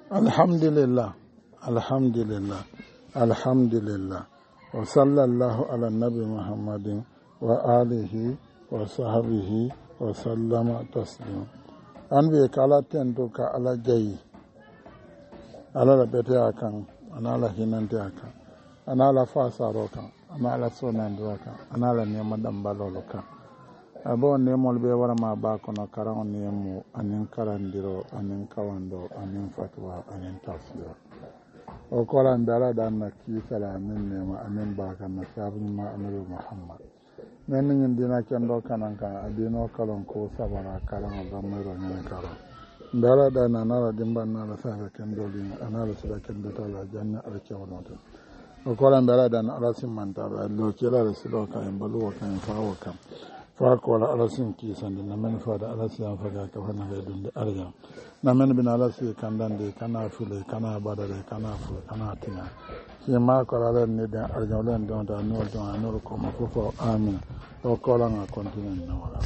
Alhamdulillah, alhamdulillah, alhamdulillah. Wa sallallahu ala nabi Muhammadin wa alihi wa sahbihi wa sallama taslima. An be kala tento ka ala jayi. Ala la bete akan, ana ala hinante akan, ana ala fasaro kan, ana ala sonandiro kan, ana ala nema dambalolo kan. Abo nemol be warama ba kono karan nemu anin karandiro anin kawando anin fatwa anin tafsir o kolan dara dan na kisala anin nema anin ba kan na sabu ma annabi Muhammad men ngin dina kendo kanan ka adino kalon ko sabara karan ba mero nyen karo dara dan na nara dimban na sabe kendo din anala sura kendo tala janna al kawnoto o kolan dara dan ala simanta ba lo kila resilo kan balu kan fawo kan fako wala alasin kisande na men fada alasiyan faga ka fana ga dunde arja na men bin alasi kandande kana fule kana badale kana fule kana tina si ma ko ala ne den arja wala don da no don anor ko ma ko amin o ko la nga continue na wala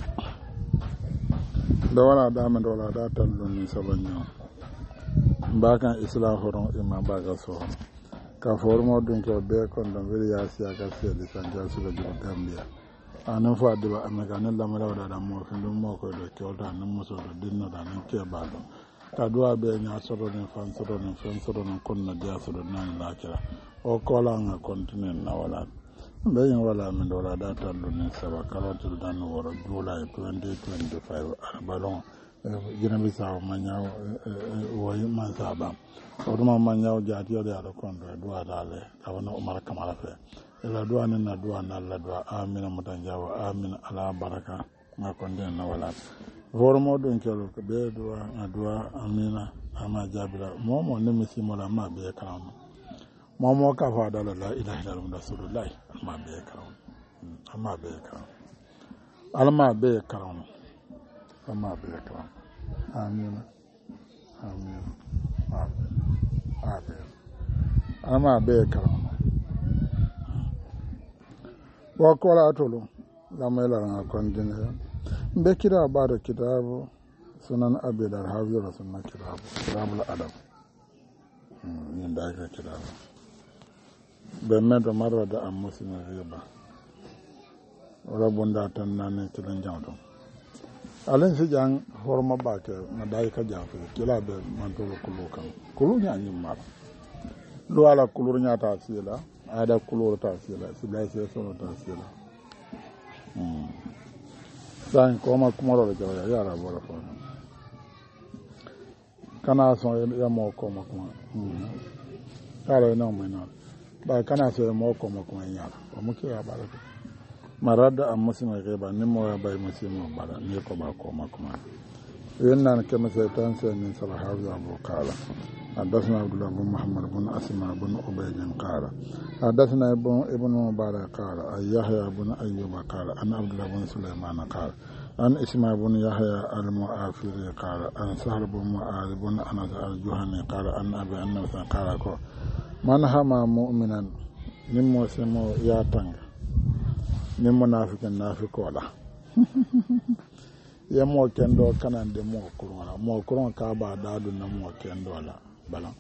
do wala da men wala da tallu ni sabanyo mbaka islam horon imam baga so ka formo dun ko be kon don veri yasiya ka seli sanja su ga gambia anan fa diba amega nan la mala da mo fin dum mo ko do kyota nan muso do dinno da nan ke ba do ta duwa be nya soro ne fan soro ne fan soro ne kon na dia soro nan la kira o ko la nga continent na wala be yin wala min do la da tan do ne saba karotul dan woro july 2025 balon gina bi sa manya wo man saba o dum manya o jati o da ko ndo duwa dale ka wana umar kamala fe ila duwa ni na duwa na la duwa amina mutanjawa amina ala baraka ma konde na wala vormo don kelo ko be duwa na duwa amina ama jabira momo ne misi mola ma be karam momo ka fa dala la ilaha illallah rasulullah ma be karam ama be karam alma be karam ama be karam amina amina ama be karam wakola atolo lamela na kondine be kira bada kitabu sunan abi dar hawiya sunan kitabul adab yin da ka kitabu be medo marra da am muslim riba wala bonda tan nan kilan jawdo alen si jang horma ba ke na dai ka jafu kila be man to kulu kan kulu nya nyim mar lo ala kulu nya ta sila ada kulur ta sila sila sai sono ta sila dan koma kumaro le jara yara bora fa kana so ya mo koma kuma kala no mena ba kana so ya mo koma kuma yara o muke ya bara marada am musima geba ni mo ya bay musima bara ni ko ba koma kuma yenna kema sai tan sai min salahawi abu kala حدثنا عبد الله بن محمد بن أسماء بن عبيد قال حدثنا ابن مبارك قال يحيى بن أيوب قال عن عبد الله بن سليمان قال عن إسماعيل بن يحيى المؤافري قال عن سهل بن معاذ بن أنس الجهني قال عن أبي أنس قال من هما مؤمنا نمو سمو ياتنغ نمو نافق نافق ولا يمو كندو كنان دي مو كرون كابا دادو نمو كندو لا balan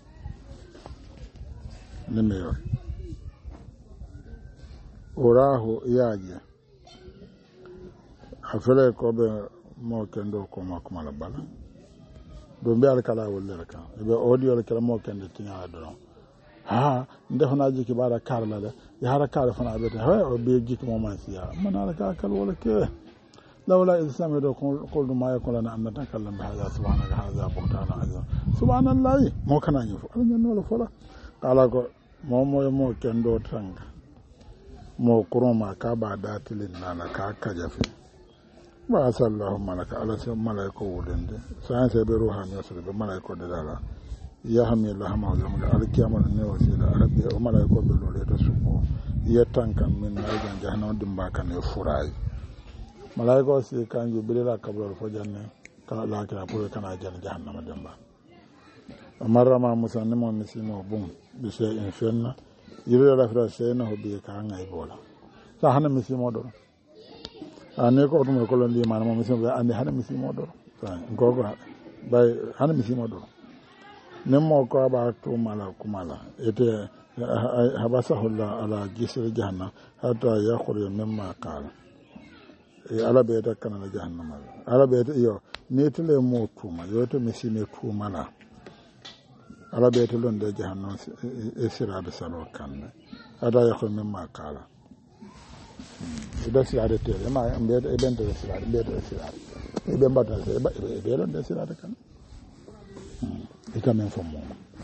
ni meyo oraho yaje afele ko be mo kendo ko makuma la balan do be alkala wolle ka be audio le kala mo kende tinya do ha ndef na jiki bara karla de ya hara kala fana be ha o be jiki mo man siya man ala ka kal wala ke لولا إذ سمعوا قل ما يكون لنا أن نتكلم بهذا سبحانك هذا بهتان عظيم سبحان الله مو كان يفعل أنا ولا فلا قال مو كندو تانغ مو كروما كابا داتلين نانا كاكاجافي وأسأل الله ملك على سيد ملائكة ولند ساينس بروحان يسر بملائكة دلالا يحمي الله ما زم على كيامة النوسيلة ربي وملائكة بلولة سبحانه يتانكم من أجل جهنم دمباكا يفراي malaiko si kan jibrila kabul fo janne ka la kira pour kana janne jahannama demba marama musa ne mo misimo bum bi sey en fenna yiro la fra sey no bi ka ngai bola sa hana misimo do ane ko dum ko londi manama misimo ande hana misimo do ko bay hana misimo do nemo ko aba to mala kumala ete habasahulla ala jisir jahannam hatta yakhruja mimma qala ala be ta kana jahannam ala be yo netele mo tuma yo to mesine tuma la ala be to londe jahannam e sirabe salo kanne hatta yakhruja mimma qala ida sirade tere ma be e bente sirade be to sirade e be mbata e be londe sirade kan ita men fo mo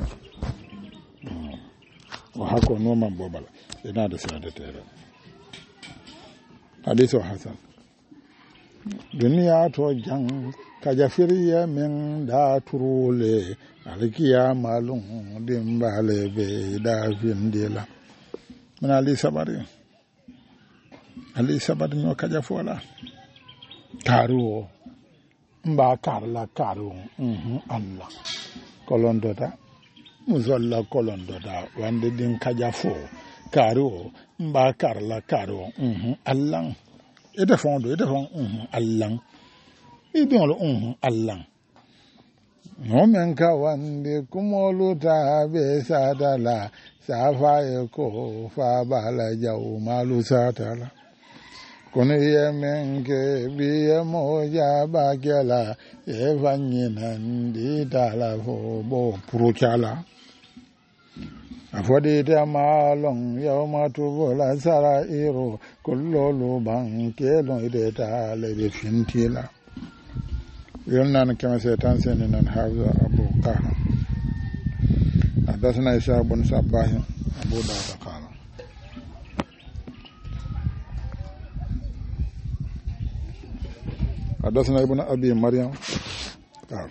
o hako no man bobala ina da sirade tere hadisu hasan duniya to jang ka jafiriya min da turule alkiya malum dimbale be da vindela mana ali sabari no kaja fola karuo mba karla karu Allah kolondota muzolla kolondota wande din kaja fo karuo mba karla karu Allah ede fon Allah idon lo Allah no men ka wande kumolu ta be sadala safa ko fa bala jaw malu satala kono yemen ke biye moja bagela e vanyinan di dala fo bo purochala afodi ta malong yawma tubola sara iro kullolu banke lo ide ta le be fintila yonnan kama setan senen hawa abu qara hadathana isa ibn sabbah abu dawud qala حدثنا ابن أبي مريم قال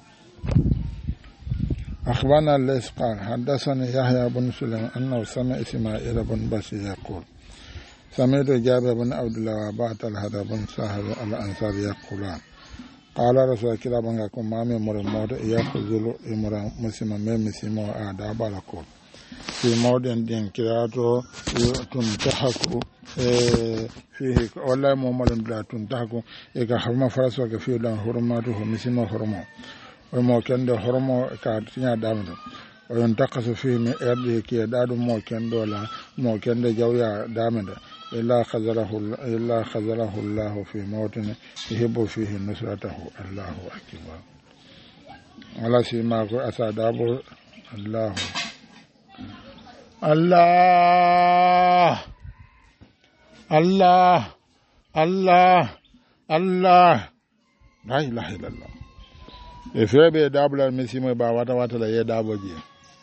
أخبرنا الليث قال حدثني يحيى بن سليمان أنه سمع إسماعيل بن بشير يقول سمعت جابر بن عبد الله وأبا طلحة بن سهل الأنصاري يقولان قال رسول الله بن كم مامي مرمود يأخذ إمرا مسلم من مسلم وآداب لكم في موضع دين كراتو تنتحكوا فيه والله مومل بلا تنتحكوا إذا حرم فرسوا كفيه لان حرماته مسلم حرمه ومو كان ده حرمه كاتنيا دامن وينتقص فيه من أرضه كي دادو مو كان دولا مو كان ده جويا دامن إلا خذله الله في موطن يحب فيه نصرته الله أكبر ولا سيما أسادابه الله الله الله الله الله لا إله إلا الله إفرابي دابلا مسيمة باواتا واتا لا يدابوجي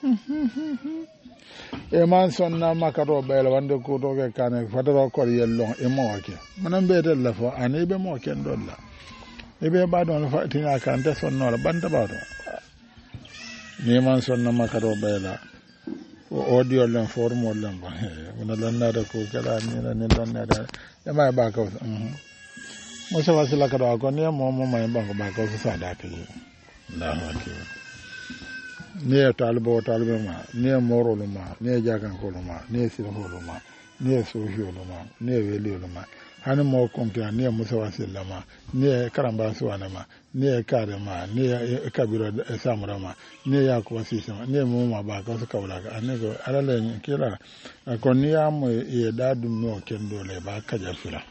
eman sonna makato bela wande ko to ke kane fataro ko yellon e moke manan be del la fo ani be moke dolla e be ba don fa tina kan te sonno la banta ba do ni man sonna makato bela o audio len formo len ba wona lan na da ko kala ni lan na da e ma ba ko mo se wasila ka do ko ni mo ma ba ko ba ko sa da ke Allahu akbar ni talibo ma ni moro ma ni jagan ko ma ni sirho ma ni sojo ma ni weli ma hani mo kompia ni musa wasila ma ni karamba suwana ma ni kare ma ni kabiro samura ma ni yakuba sisa ma ni mo ma ba ko ka wala ka ne go alale kila ko ni am e dadu no kendo le ba ka jafira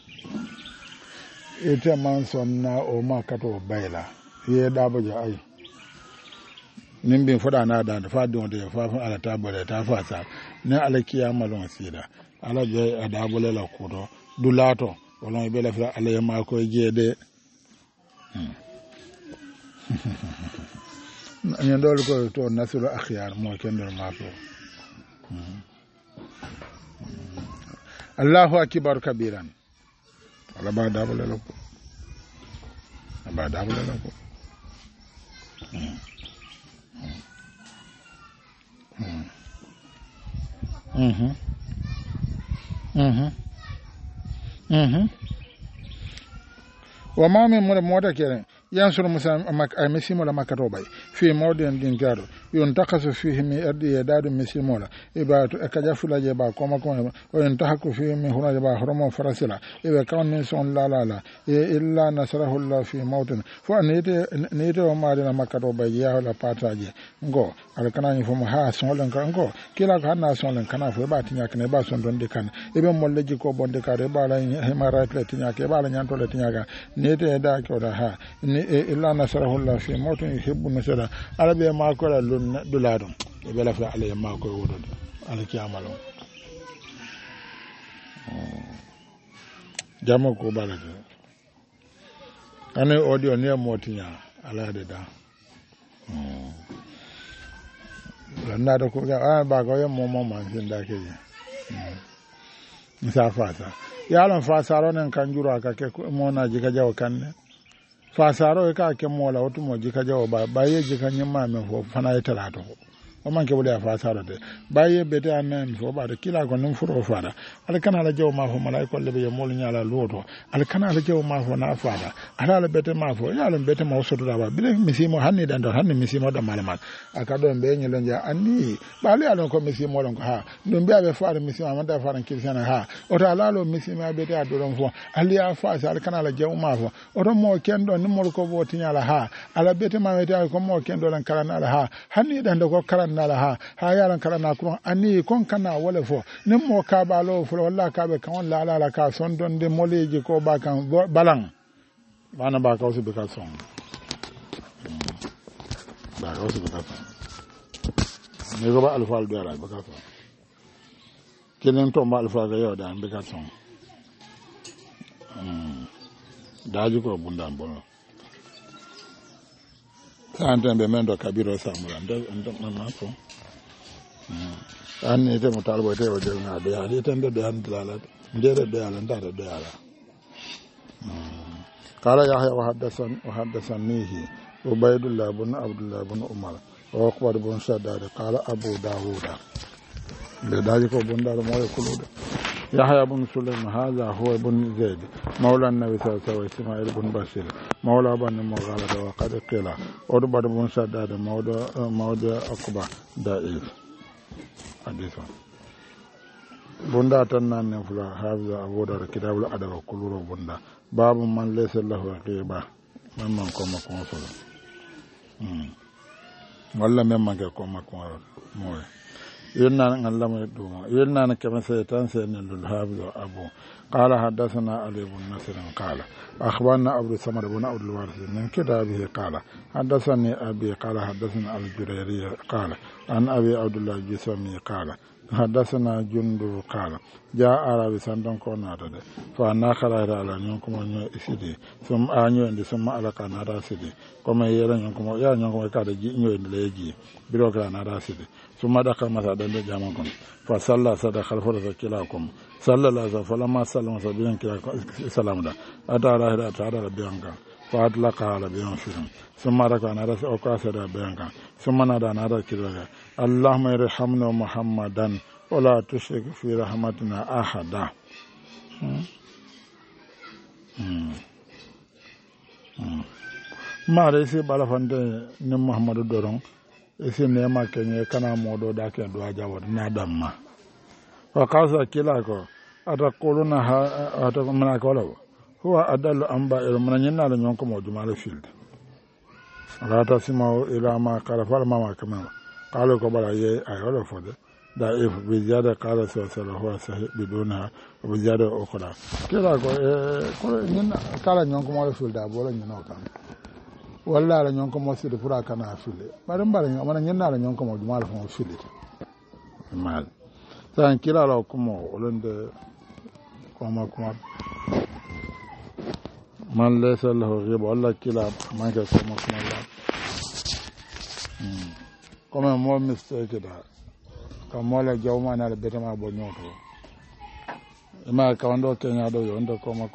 ite man sonna o ma kato bayla ye dabo ja ai nimbin foda na da fa don de fa ala ta bole ta fa sa ne ala kiyama lon sida ala je ada bole la kudo dulato wala be la fa ala ma ko jede nyen dol ko to nasulu akhyar mo kendol ma ko Allahu akbar kabiran ala ba da bole la ko ba da bole la ko وما من مودة كيرن ينصر مسلم مسلم ولا مكتوبة في مودة دينكارو yontakasu fihi mi ardi yedadu misimola ibatu ekaja fulaje ba koma koma o yontahaku fihi mi hunaje ba horomo farasila ibe kawni son la illa nasarahu Allah fi mawtin fo nite o maadina makkato ba yaho la pataje ngo ala kanani fo mo ha sonlen kan ngo kila ka na sonlen kana fo ba tinya kane ba son don de kan ibe molleji ko bonde kare ba la hemara le tinya ke ba la nyanto le tinya ga nite da ko da ha ni illa nasarahu Allah fi mawtin yuhibbu nasara arabe ma ko la lun duladum ibe la fa ale ma ko wodo ala kiyamalo jamo ko balade ane audio ne motinya ala de da na da ko ga ba ga yo mo man sin da ke misa fasa ya lan fasaro nan kan juro aka ke mo na jiga jawo kan fasaro ka ke mo la otu mo jiga jawo ba ye jiga nyima me fo fana ya talato o man ke wala fasaro de ba ye bete amen fo ba de kila ko num furo fara al kana la jawo ma fo malaiko le be mo nyala loto al kana la jawo ma fo na fara ala le bete ma fo ya le bete ma so do ba bile misimo hanni dan do hanni misimo da malamat aka do be nyelo nja anni ba le alon ko misimo lon ko ha dum be abe fara misimo ma da fara kirsana ha o ta la lo misimo bete a do don fo ali ya fa sa al kana la jawo ma fo o do mo kendo ni mo ko bo tinyala ha ala bete ma bete ko mo kendo lan kala na ha hanni dan do ko kala nala ha yaran kala na kuron ani kon kana wala fo nim mo ka ba lo fo walla ka be kan la la ka son don de moleji ko ba kan balang bana ba ka be ka son ba ka be ka son ne go ba alfa do ara be ka son kenen to ma alfa ga yo da be ka son daji ko bundan bono santen be mendo kabiro samura ndo mama ko anni te mutalbo te o de na de ali tende de an dalala ndere de ala ndare de ala qala yahya wa haddathanihi ubaydullah ibn abdullah ibn umar wa aqbar ibn shaddad qala abu dawuda be daji ko bundar mo e kulude يحيى بن سليم هذا هو بن زيد مولى النبي صلى الله عليه وسلم إسماعيل بن بشير مولى بن مغالد وقد قيل أربع بن شداد موضع أقبى ضعيف حديث بندا تنان فلا حافظ أبو داود كتاب الأدب كلور بندا باب من ليس له غيبة من كما كونسول ولا من كما كونسول يلنا نعلم الدوما يلنا كما سيتان سين الحافظ أبو قال حدثنا علي بن نصر قال أخبرنا عبد الصمد بن عبد الوارث من كتابه قال حدثني أبي قال حدثنا الجريري قال عن أبي عبد الله الجسمي قال حدثنا جندب قال جاء عربي سندون كوناتا فانا خرج على نيونكم نيو اسيدي ثم انيو اندي ثم على كندا سيدي كما يرا نيونكم يا نيونكم كاد جي نيو ليجي بيرو كندا سيدي ثم دخل مسا دند جامكم فصلى صدق خلف رسولكم صلى الله عليه وسلم ما سلم سبين كلا سلام ده اتارا اتارا بيانكا فاطلق على بيان فيهم ثم ركع نرس او كاسر بيانكا ثم نادى نادى كذا اللهم ارحمنا محمدا ولا تشرك في رحمتنا احدا ما ريسي بالفانده ني محمد دورون isi nema kenye kana modo da ke do ajawod na damma wa kaza kila ko atakuluna atakumana ko lawo huwa adalu amba il munanyina la nyonko mo jumala field ala tasima ila ma qala fal mama kama qalo ko bala ye ayolo fode da if bi ziyada qala sallallahu huwa sahih biduna bi ziyada ukhra kila ko nyina kala nyonko mo field da bolo nyina kan walla la ñon ko mo sidi pura kana afile bare mbare ñon mana ñen la ñon ko mo duma la fo fili mal tan kila la ko mo olonde ko ma man laysa lahu ghib walla kila man ka ko ma la comme mo mistake da ko mo la jawma na le betama bo ñoto ma ka wando kenya do yo ndo ko ma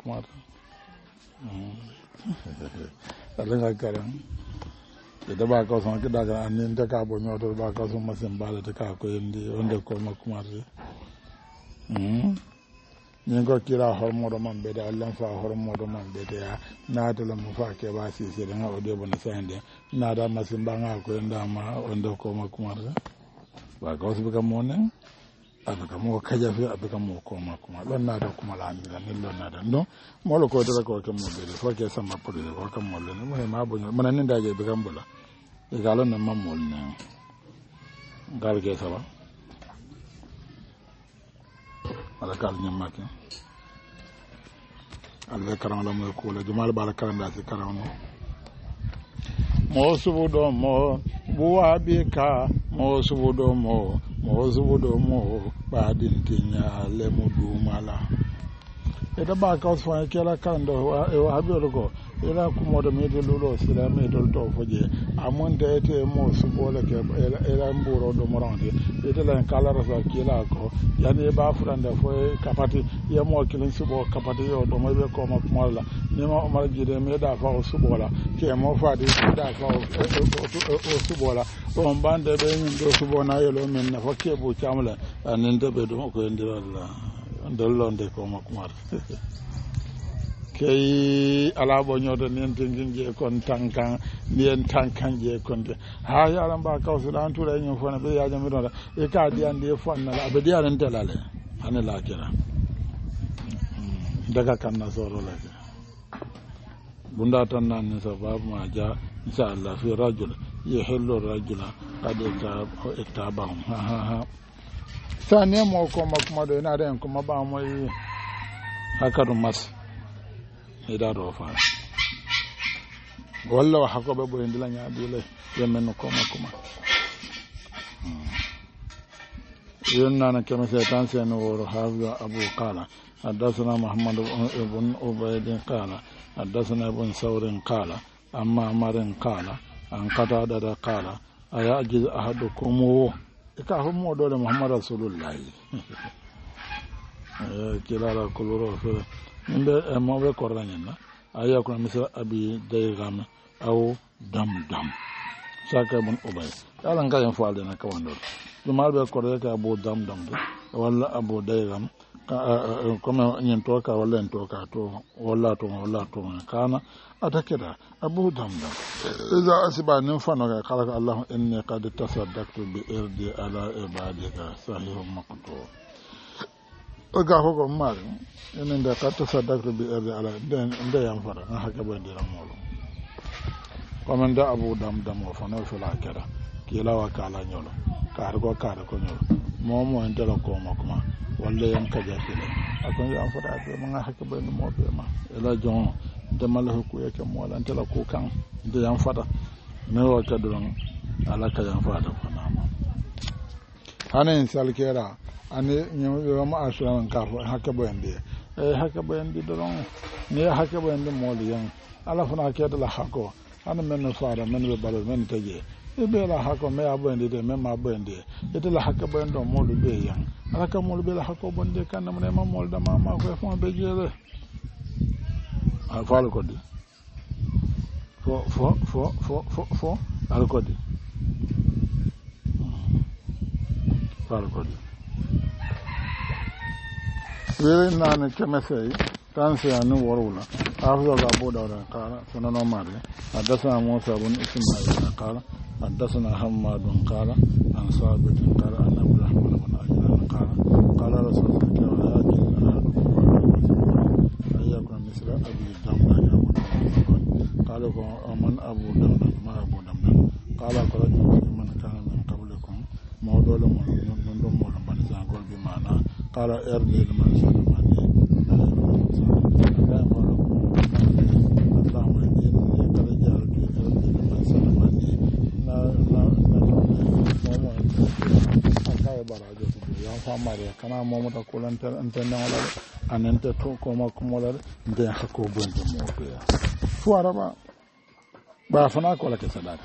alenga karam ida ba ko son kida ga anin ta ka bo nyoto ba ka son masen bala ta ka ko yindi onde ko makumari ñin ko kira hormoɗo man ɓeede allah fa hormoɗo man ɓeedeya naatala mo fa keɓa sisede ga o debona sande naata masimbaga koye ndama o nde koma kumarta wa gawsiɓe kam mo nen aɓe kam o kajafe aɓe kam o koma kuma ɗon naata kumalanira nin ɗon naata donc molo kotata ko kam mo ɓeede fo ke samba produit ko kam mollene mone ma boño mana ni ndaje ɓe kam bola e galo nan mammol ne ngal ke saba ala kal ñammake alɓe karan la moye kuule jumal ɓala karandasi karan no mo suɓuɗo mo ɓuwaɓi ka mo suɓuɗo mo suɓuɗo mo ɓaɗintiña lemu ɗumala ita ɓa kaws fa kela karande o haɓiyoto ko ila kumoto miyete luulo sila miyetol to foje amonte ete mo suɓole ke ela mburo ɗo moronde itelen kala rasa kila ko yani e ɓa futande fo kapati yemo kilin suɓo kapati yo ɗo moɓe koma kumolla nima omar jide meɗa fa o suɓola ke mo fadi ɗa fa o suɓola on ɓande ɓe min ɗo suɓona yelo min nafa keɓu camle aninde ɓe ɗum koye ndiralla dollonde koma kumar kay ala ɓoñoto nen tengin je kon tankan ndien tankan je konte ha yaala mba kawsuɗa an tuura ñum fone ɓe yajamiɗoɗa e ka diyandi e fonnala aɓe diyanen telale hane lakira daga kanna sorolake bunda tan nanni sababu ma dia inchallah fi rajul yehillu rajula kadi ektabahum ha sa nemo koma kuma ɗo ena aɗa en koma ɓamoy hakkadu mas ida ɗo fa walla o hakkoɓe ɓoye ndila ñaɗile yemen no koma kuma yonnana keme setan sene woro hafiya abou qala haddasana mouhamadou ibn ubaydin qala haddasana ibn saurin qala amma marin qala an qataɗaɗa qala aya ajiz ahadukum wo ka hommoɗole mouhammad rasulullahi kilala koloro fere mimɓe moɓe korrañenna a yakuna misal abi daygam aw dam saka bon ubay ala ngayen fo aldena kawandol jumalɓe korre ka abo dam de walla abo daygam comme ñin toka walla en toka to walla to kana atakeda abu dam iza asiba nin fanoga kala ko allah inni qad tasaddaqtu bi irdi ala ibadika sahihun maqtu o ga ko maari enen de qad tasaddaqtu bi irdi ala nde yam fara na hakka bo ndira molo comme nda abu dam o fano fela keda kila wa kala nyolo kar ko nyolo momo en telo ko makuma walla yan kaja kile akon yam fara be ma hakka bo mo be ma ela jon de malo ko yake mo lan telo ko kan de yan fata ne wa kadron ala ka yan fata fana ma hanen salkera ane nyamu ma asran ka hakka bo ende hakka bo ende don ne hakka bo ende mo liyan ala fana ke de la hakko ana men fara men be balo men teje e be la hakko me abo ende de men ma abo ende ete la hakka bo ende mo lu be yan ala ka mo lu be la hakko bonde kan mo ne ma mo da ma ko fo be jere fo alkodi fo alkodi fo alkodi wele nane kemesey tanse anu worula afzo ga boda da kala sunano mari hadasana musa bin ismail kala hadasana hammadun kala an sabit kala an abdurrahman bin ajlan kala rasulullah sallallahu alaihi wasallam ayyakun misra abi damda ya قال من أبو دمدم ما أبو دمدم قال قرأت من كان من قبلكم موضوع من نندم من بنسان قل بمعنى قال إرني لمن سلمني اللهم إني قد جعلت إرني لمن سلمني akaye barajo yan famare kana momoto kulante antenne wala anente to koma kumolare nde hakko bonde mo be fuaraba ba fana ko la ke sadaka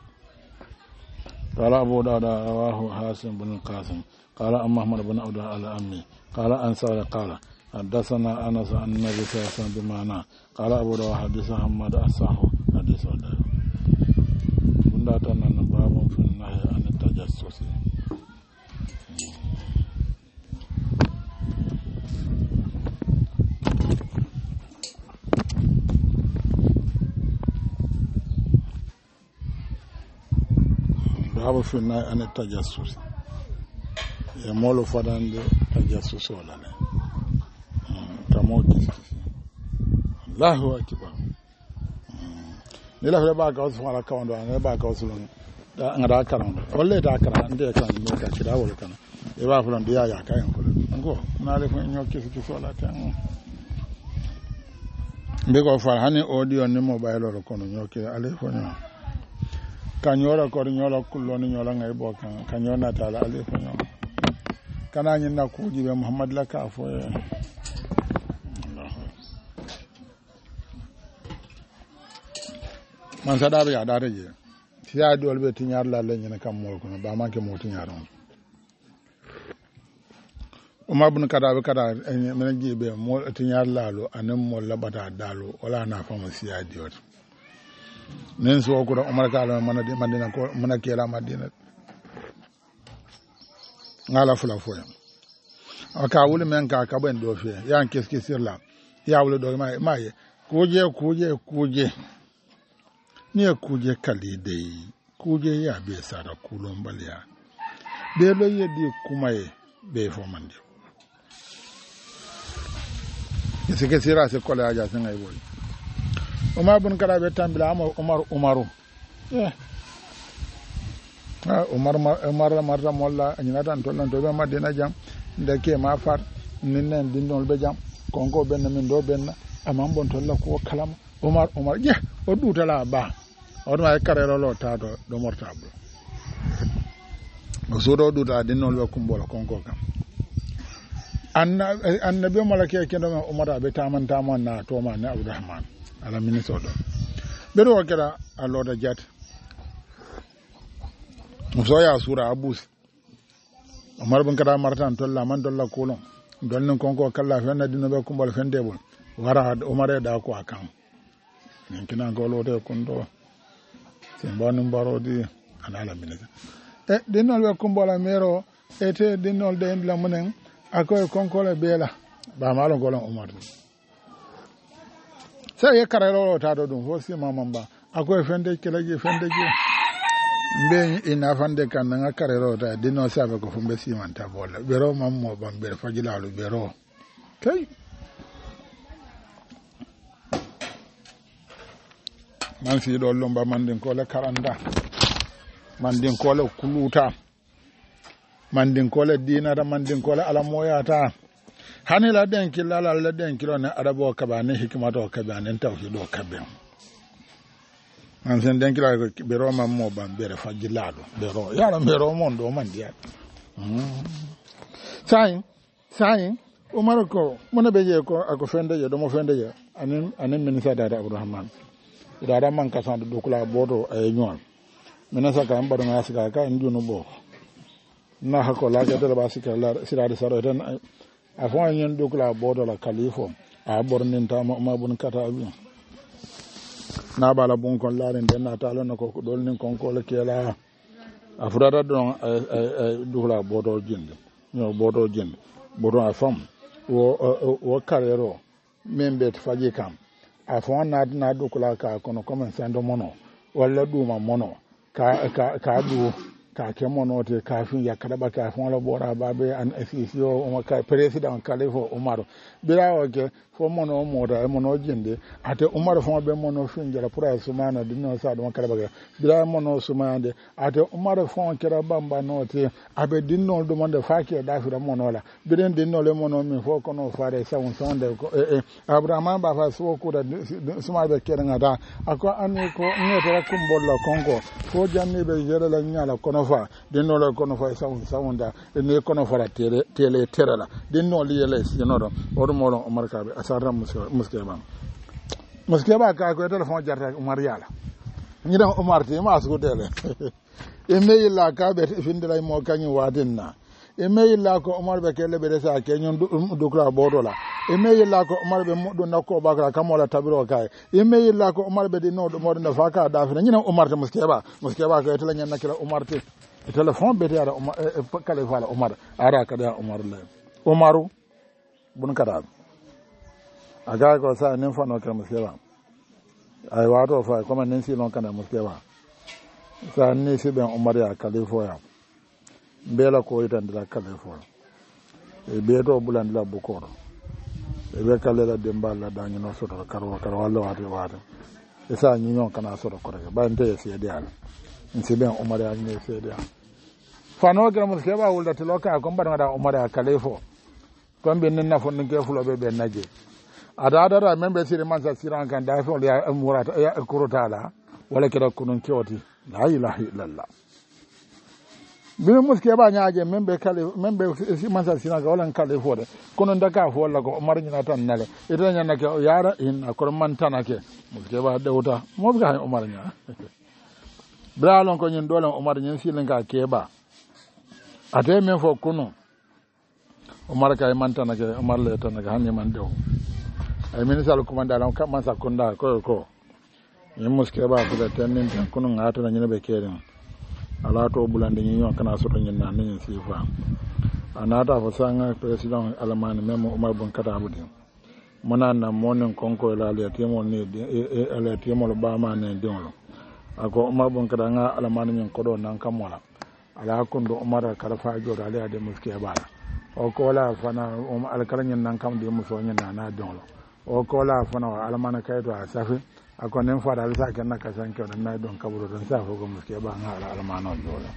قال أبو داود رواه حاسم بن القاسم قال محمد بن عبد الأمي قال أنصار قال حدثنا أنس عن النبي صلى الله عليه وسلم بمعنى قال أبو داود حدث محمد أصحه حديث ودار بندا تنن باب في النهي عن التجسس babu finna an tajassus e molo fadande tajassus wala ne tamo kiskisi Allahu akbar ni la fere ba ka wasu fara kawando an ba ka wasu da an da karando walle da karando inde kan ne ka kira wala kana e ba fulan dia ya kayan ko ngo na le fun nyoki kiso la tan be ko far hani audio ni mobile lo kono nyoki ale fun kanyora ko nyola kullo ni nyola ngai bo kan kanyona ta ale fun kana nyin na ku jibe muhammad la ka fo man sadabe ya dare je siya dol be tinyar la le nyina kam mo ko ba manke mo tinyar on umar ibn kadabe kada men jibe mo tinyar lalo anan mo labata dalo wala na fama siya diot nen so ko umar kala man de madina ko man kela madina ngala fula foya aka wuli men ka ka ben do fe yan keski sirla ya wuli do mai kuje ni kuje kalide kuje ya be sara kulon balya be lo yedi kumaye be fo mande ke sira se kola aja sen ay boy umar ibn kadabe tambila umaru umar molla anyina tan to be madina jam ndeke ma far ninnen dindol be jam konko ben min do ben amam bon tolla ko kalam umar je o dutala ba o ma karelo lo tato do mortable o sodo duta dindol be kumbola konko kam annabi malaka ke do umar be tamanta mon na to ma ne abdurrahman ala ministre do be do kala aloda jat musoya sura abus umar bin kada martan tolla man dolla kolon donnin konko kala fenna dino be kumbol fendebol wara umar da ko akam nin kina golo de kundo simbanu barodi anala ministre dinol be kumbola mero ete dinol de ndla munen akoy konko le bela ba malo golon umar sai ya kararo ta do dum fosi mamamba akoy fende kelaje mbe ina fande kan nga karero ta dino sabe ko fumbe simanta bolla bero mammo bambere fajilalu bero kay man fi do lomba mandin ko le karanda mandin ko le kuluta mandin ko le dinara mandin ko le alamoyata hanila den kilala la den kilo ne arabo kabane hikmato kabane tawhido kabane an sen den kila ko be roma mo bambere fajilado be ro yara be ro mon do man dia sai umar ko mona be je ko ako fende je do mo fende je anen ministre da abdurrahman da man ka san do kula bodo ay nyol ministre ka mbado na sika ka ndunu bo na hako la ga da ba sika la sirade saro den afon nyen do kula bodo la kalifo a bornin ta ma bun kata abi na bala bon kon laren den na talo na ko dol nin kon ko le kela afrada don dula bodo jinde no bodo jinde bodo afam wo karero membe faji kam afon na dukula ka kono comme sando mono wala duma mono ka du ka ke mono te ka fin ya kada ba ka fon la bora babe an asisio o ka president kalifo umaro bila oke fo mono moda mono jinde ate umaro fo be mono fin jara pura sumana dinno sa do kada ba bila mono sumande ate umaro fo kera bamba note abe dinno do monde faaki da fira mono la bilen dinno le mono mi fo kono faare sawon sonde ko abraham ba fa so ko da suma be kera ngata ako ani ko ngete rakumbolla konko fo janni be jere la nyala kono fa dinno le kono fa sawunda ne kono fa tele terala dinno li yele sino do o mo lo marka be asara muskeba ka ko telefon jarta umar yala ni da umar te ma su dele e me la ka be findira mo kanyi wadinna e me la ko umar be kele be sa ke nyon dukla bodola e me la ko umar be mudu nakko bakra kamola tabiro kai e me la ko umar be dinno do mo na faka da fi ni umar te muskeba ko tele nyen nakira umar te telefon be ya umar kale fala umar ara kada umar la umaru bun kada aga ko sa nen fa no ka muskeba ay wato fa ko man nen si non kana muskeba sa ni siben umar ya kalifo ya bela ko itandira kalifo e be do bulandila bukoro e be kalela demballa dañu no soto karo walla wade e sa ñiñon kana soto koreke bante e seedi ala siben umar ya ni seedi ala fano gra mus keba wulda to loka ko mbaɗa ngaɗa umar ya kalifo kon ɓe nen nafon ɗin ke fuloɓe ɓe naje adadara men ɓe siri mansa siran kan da fewle ya murata ya kurotala wala keɗa kunun kewti la ilaha illallah bino mus keɓa ñaaje men ɓe mansa siran ka walan kalifo de kono daka fo walla ko umar ñina tan nale ita ñannake yara inna kono man tanake mus keɓa ɗewta moɓe ka hay umar ña bralon ko ñin ɗolen umar ñin silin ka keɓa ate men fo kunu umar kay mantanake umar le tanake hanni man dew ay minisal kumandala kam man sakunda ko ni muske ba ko tenin tan kunu ngata na nyine be keren ala to bulande ni yon kana soto nyin nan ni sifa anata fa sanga president alamani memo umar bon kata abudi mona na monen konko la le temo ni ele temo lo ba ma ne dinglo ako umar bon kata nga alamani nyin kodo nan kamola ala kundo umar kala fa jora ale ade muske ba o ko la fana alkalanyin nan kam de muso nyin na dinglo o ko la fana wa alamana kayto a safi ako nen fada alsa ken na kasan ke na don kaburo don safi ko muske ba nga alamano jola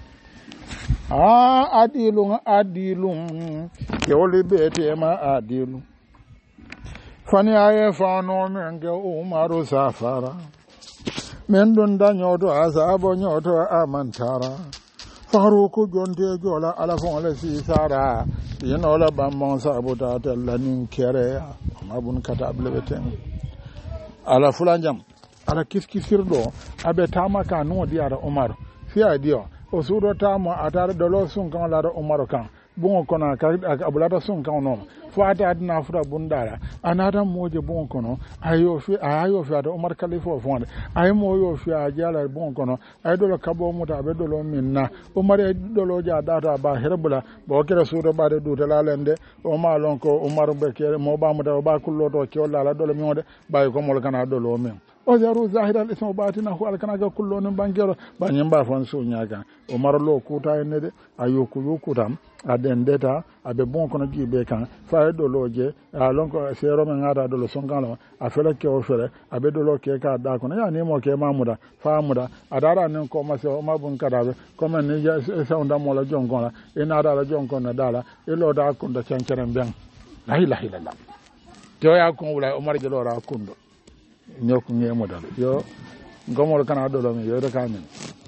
adilum kewli bete ma adilu fani aye fano menge umaru safara men don da nyoto asabo nyoto amantara faruku jonte jola ala fon le sisara yino la bamon sabuta telanin kere mabun kata ablebeten ala fulanjam ala kiskisirdo abe tamaka no diara umar fi adio o suudo tamo atare dolo sun kan la umar kan bungo kono ka abulata sun kan no fo ata adina futa bundara anata moje bungo kono ayo fi ata umar kalifo fonde ay mo yo fi ajala bungo kono ay dolo kabo muta be dolo minna umar e dolo ja data ba herbula bo kere suudo ba de duta la lende o ma lon ko umar be kere mo ba muta ba kullo to ke la dolo mi wonde bay ko mol kana dolo min o jaru zahir al ismu batina hu al kanaga kullo non bangero ba nyamba fon so nyaaga o marlo kuta enede ayoku yokutam aden deta abe bon kono gibe kan fa do loje a lonko sero men ngada do lo songalo a fele ke o fele abe do lo ke ka da kono ya ni mo ke mamuda fa muda adara nen ko ma se o mabun kadabe ko men ni ya sa onda mo la jongon la ina da la jongon na dala e lo da ko ndo chancere ben la ilaha illallah to ya ko wala o marje lo ra kundo ñoko ngemo dal yo ngomol kana dolo mi yo de kamen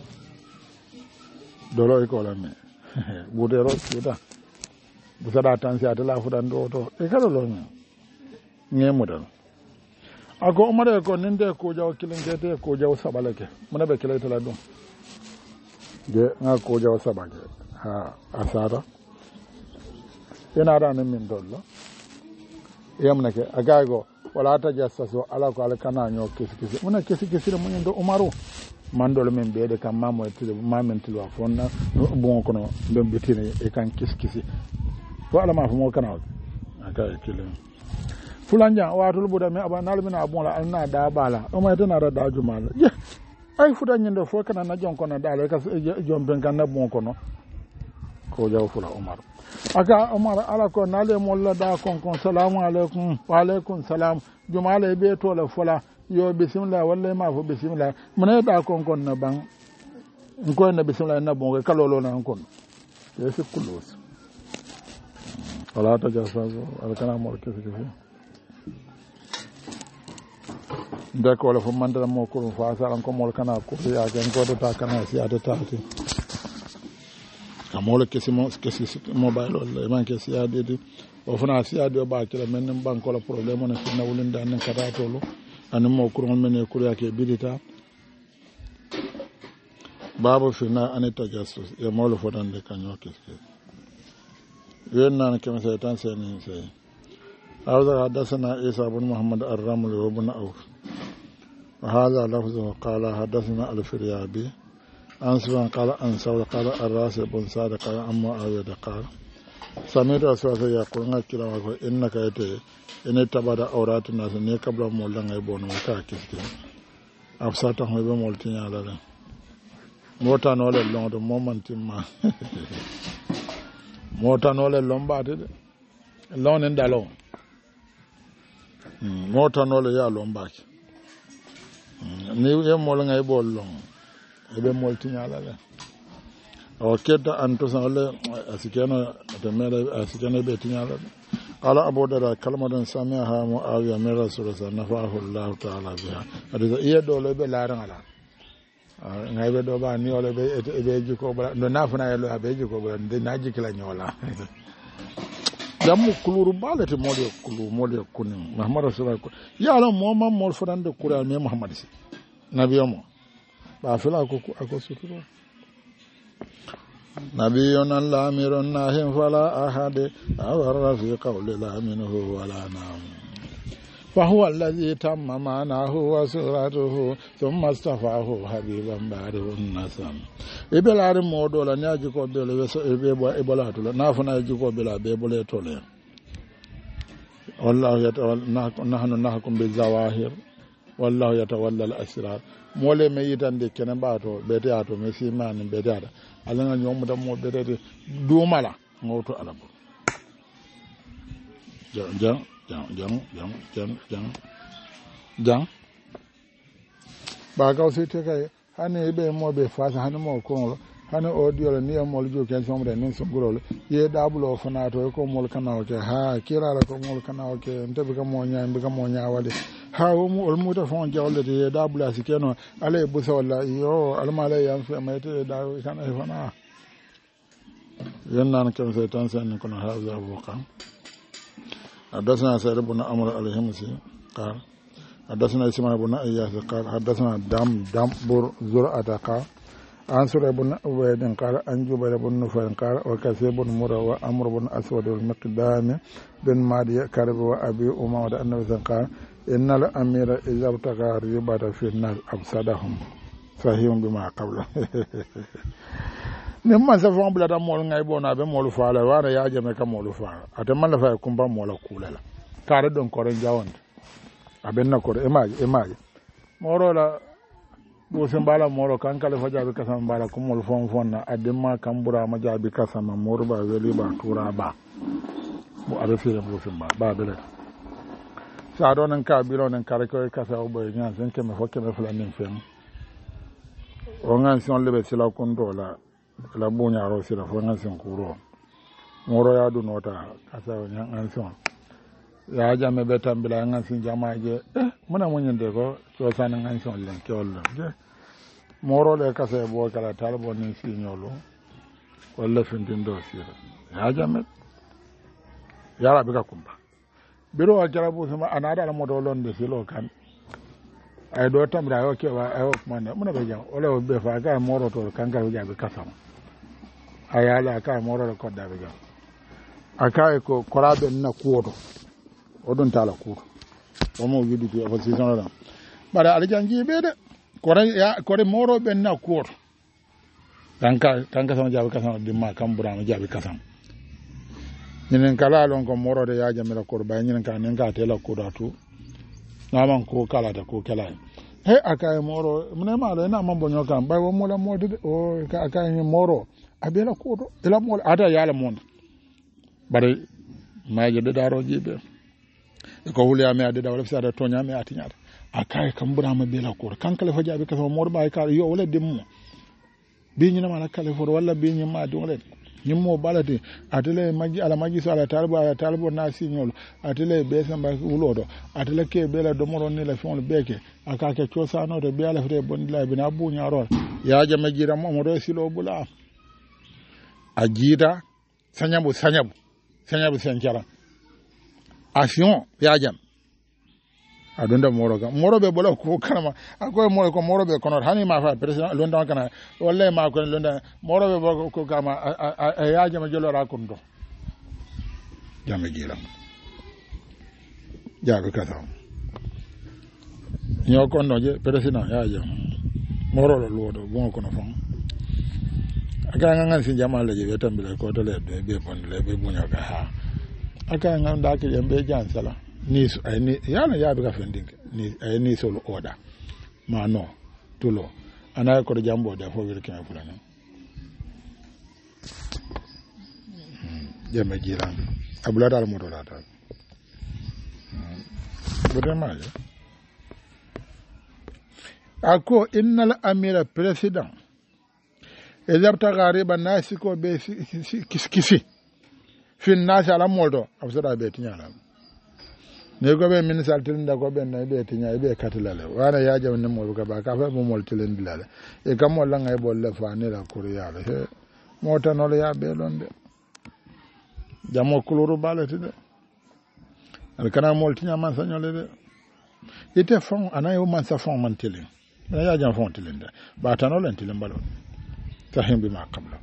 dolo ko la mi budero kita busada tansi atala fudan do to e kala lo mi ngemo dal ako umare ko ninde ko jaw kilingete ko jaw sabalake mona be kilete la dum de nga ko jaw sabake ha asara ina da nan min dollo yamnake agago wala ta jassaso ala ko ala kana nyo kisi mona kisi mun ndo umaru mandol men beede kam mamo tilo mamen tilo fonna bon kono ndem betine e kan kisi to ala ma fu mo kana aka kile fulanja watul buda me aba nalmina abon la alna da bala o ma tana da jumala je ay fuda nyinde fo kana na jon kono dale ka jomben kan na bon kono ko jaw fula umaru aka umar ala ko nale molla da kon salamu alaikum wa alaikum salam jumala be to la fula yo bismillah wallahi ma fo bismillah mun da kon na ban ko na bismillah na bon ka lolo na kon yesu kulos wala ta jasazo alkana mo ke da ko la fo mandara mo ko fa sa ko mo kana ko ya gan ko ta kana si ata taati amole kesi mobile wala man kesi adede o fana si ade ba kala men banko la problème na fi nawlin dan nan kata tolo an mo kuron men ko ya ke bidita babu fina an tajassus ya molo fodan de kanyo kesi yenna ke men tan sen ni sai awza hadathana isa ibn muhammad ar-ramli wa ibn auf وهذا لفظه قال حدثنا الفريابي عن سفيان قال عن ثور قال الراسي بن سعد قال عن معاوية قال سمعت رسول الله يقول إنك يتي إن تبدا أورات الناس ني قبل مولا غي بون وكا كيسكي أبسطهم بمولتين على motanole longdo momentimma motanole lombade de lonen dalo motanole ya lombaki ni e mol ngay bol long e be mol tinyala le o kedda an to sanole asikeno de mele asikeno be tinyala ala abu dara kalmadan samiha muawiya min rasulullah nafahu allah ta'ala biha adiza iya dole be laran ala ngay be do ba ni ole be jiko bala no nafuna yelo be jiko bala de naji kila nyola jamu kuluru balete mole kulu mole kunin muhammad rasulullah ya la moma mol fodande kural me muhammad si nabiyamo ba fila ko suturo nabiyun lamirun nahim fala ahad awar fi qawli la minhu wala nam فهو الذي تم معناه وسورته ثم اصطفاه حبيبا بعده النسم إبلار مودولا نياجيكو بيلو إبيبو إبلاتولا نافنا يجيكو بلا بيبولي تولي والله يتولى نحن نحكم بالظواهر والله يتولى الأسرار mole me yitande kene bato bete ato me simani bete ada alanga nyomuda mo bete dumala ngoto alabo jang ba ka se te kay hane be mo be fasa hane mo ko hane audio le ni mo jo ken somre nin so gurol ye dabulo fanato ko mo kana o ke ha kira la ko mo kana o ke nte be ka mo nya wale ha o mo ta fon jawle de dabulo asikeno ale busa wala yo almala yam fe mayte da kana e fana yennan kam se tan sen ko na haza buqa حدثنا سعيد بن عمرو الهمسي قال حدثنا اسماعيل بن اياس قال حدثنا دم بر زرعه قال عن سورة بن عبيد قال عن جبير بن نفيل قال وكثير بن مرة وعمر بن أسود والمقدام بن مادي كرب وأبي أمامة النبي قال إن الأمير إذا ابتغى ريبة في الناس أفسدهم صحيح بما قبله nimman sa fon bulata mol ngay bona be mol faala wara ya jame ka mol faala atamman la fa kumba mol kulala tare don ko ren jawonde abenna ko image moro la bo se mbala moro kan kala fa jabe kasam mbala ko mol fon na ademma kambura ma jabe kasam moro ba weli ba tura ba bo abe fere bo se ba bele sa don en ka bilo nen kare ko kasa o boy nyan sen ke me fokke me fula nin fem o ngan son lebe sila kondola la bunya ro sira fo ngan sen kuro moro ya du nota kasa ngan son ya jame be tambila ngan sen jamaje muna munyende ko so san ngan son len kewol je moro le kasa bo kala talbo ni signolo wala findin do sira ya jame ya rabi ka kumba biro wa jarabu sama anada la modo londe silo kan ay do tambira yo kewa ay mane muna be jam wala be fa ga moro to kan ga jabe kasam ayala ka moro ko da be jam akai ko korabe na kuodo odon tala kuodo o mo yidi to opposition la bara aljanji be de kore moro be na kuodo kanka sama jabe kasam dimma kambura ma jabe kasam minen kala lon ko moro de yaaja mera ko ba nyen kan nga tela ko datu naman ko kala da ko kala he akay moro minen ma le na mambo nyokan ba wo mola mode o akay moro abela ko do ela mol ada yala monde bare maaje de daro jibe ko huliya me ade da wala fisa da tonya me atinyata akay kambura ma bela ko kan kala fa jabe ka moro ba ka yo wala demmo bi nyina mala kala for wala bi nyima do wala nyimmo balati atele maji ala maji sala talbo na signol atele be samba wulodo atele ke bela do moro ni la fon beke akake ciosano to be ala fete bondila bina bunya ro ya jama jira mo do silo bula ajida sanyabu sankara action ya jam adunda moro be bola ko kanama akoy moro be kono hani ma fa president londa kana wallahi ma ko londa moro be ko kama ya jama jelo ra ko ndo jama jira jabe kata nyo ko ndo je president ya jam moro lo lodo bon ko no fon aka ngan sin jama le je tambile ko to le be bon le be bunya ka ha aka ngan da ke yambe jan sala ni yana ya bi ka fending ni ay ni solo oda ma no tulo ana ko jambo da fo wir kema fulana jeme jiran abula dal moto la ta bude maje ako innal amira president ezabta gariba nasiko be kisi fin nasi ala moldo afsada be tinyala ne go be min saltin da go be na be tinya be katilale wana ya jaw ne mo ba ka fa mo mol tilen dilale e kam wala ngay bolle fa ne la kuriyale he mota no ya be londe jamo kuluru balati de al kana mol tinya man sañole de ite fon anayo man sa fon man tilen ya jam fon tilen de ba tanol en tilen balon tahim bi ma qabla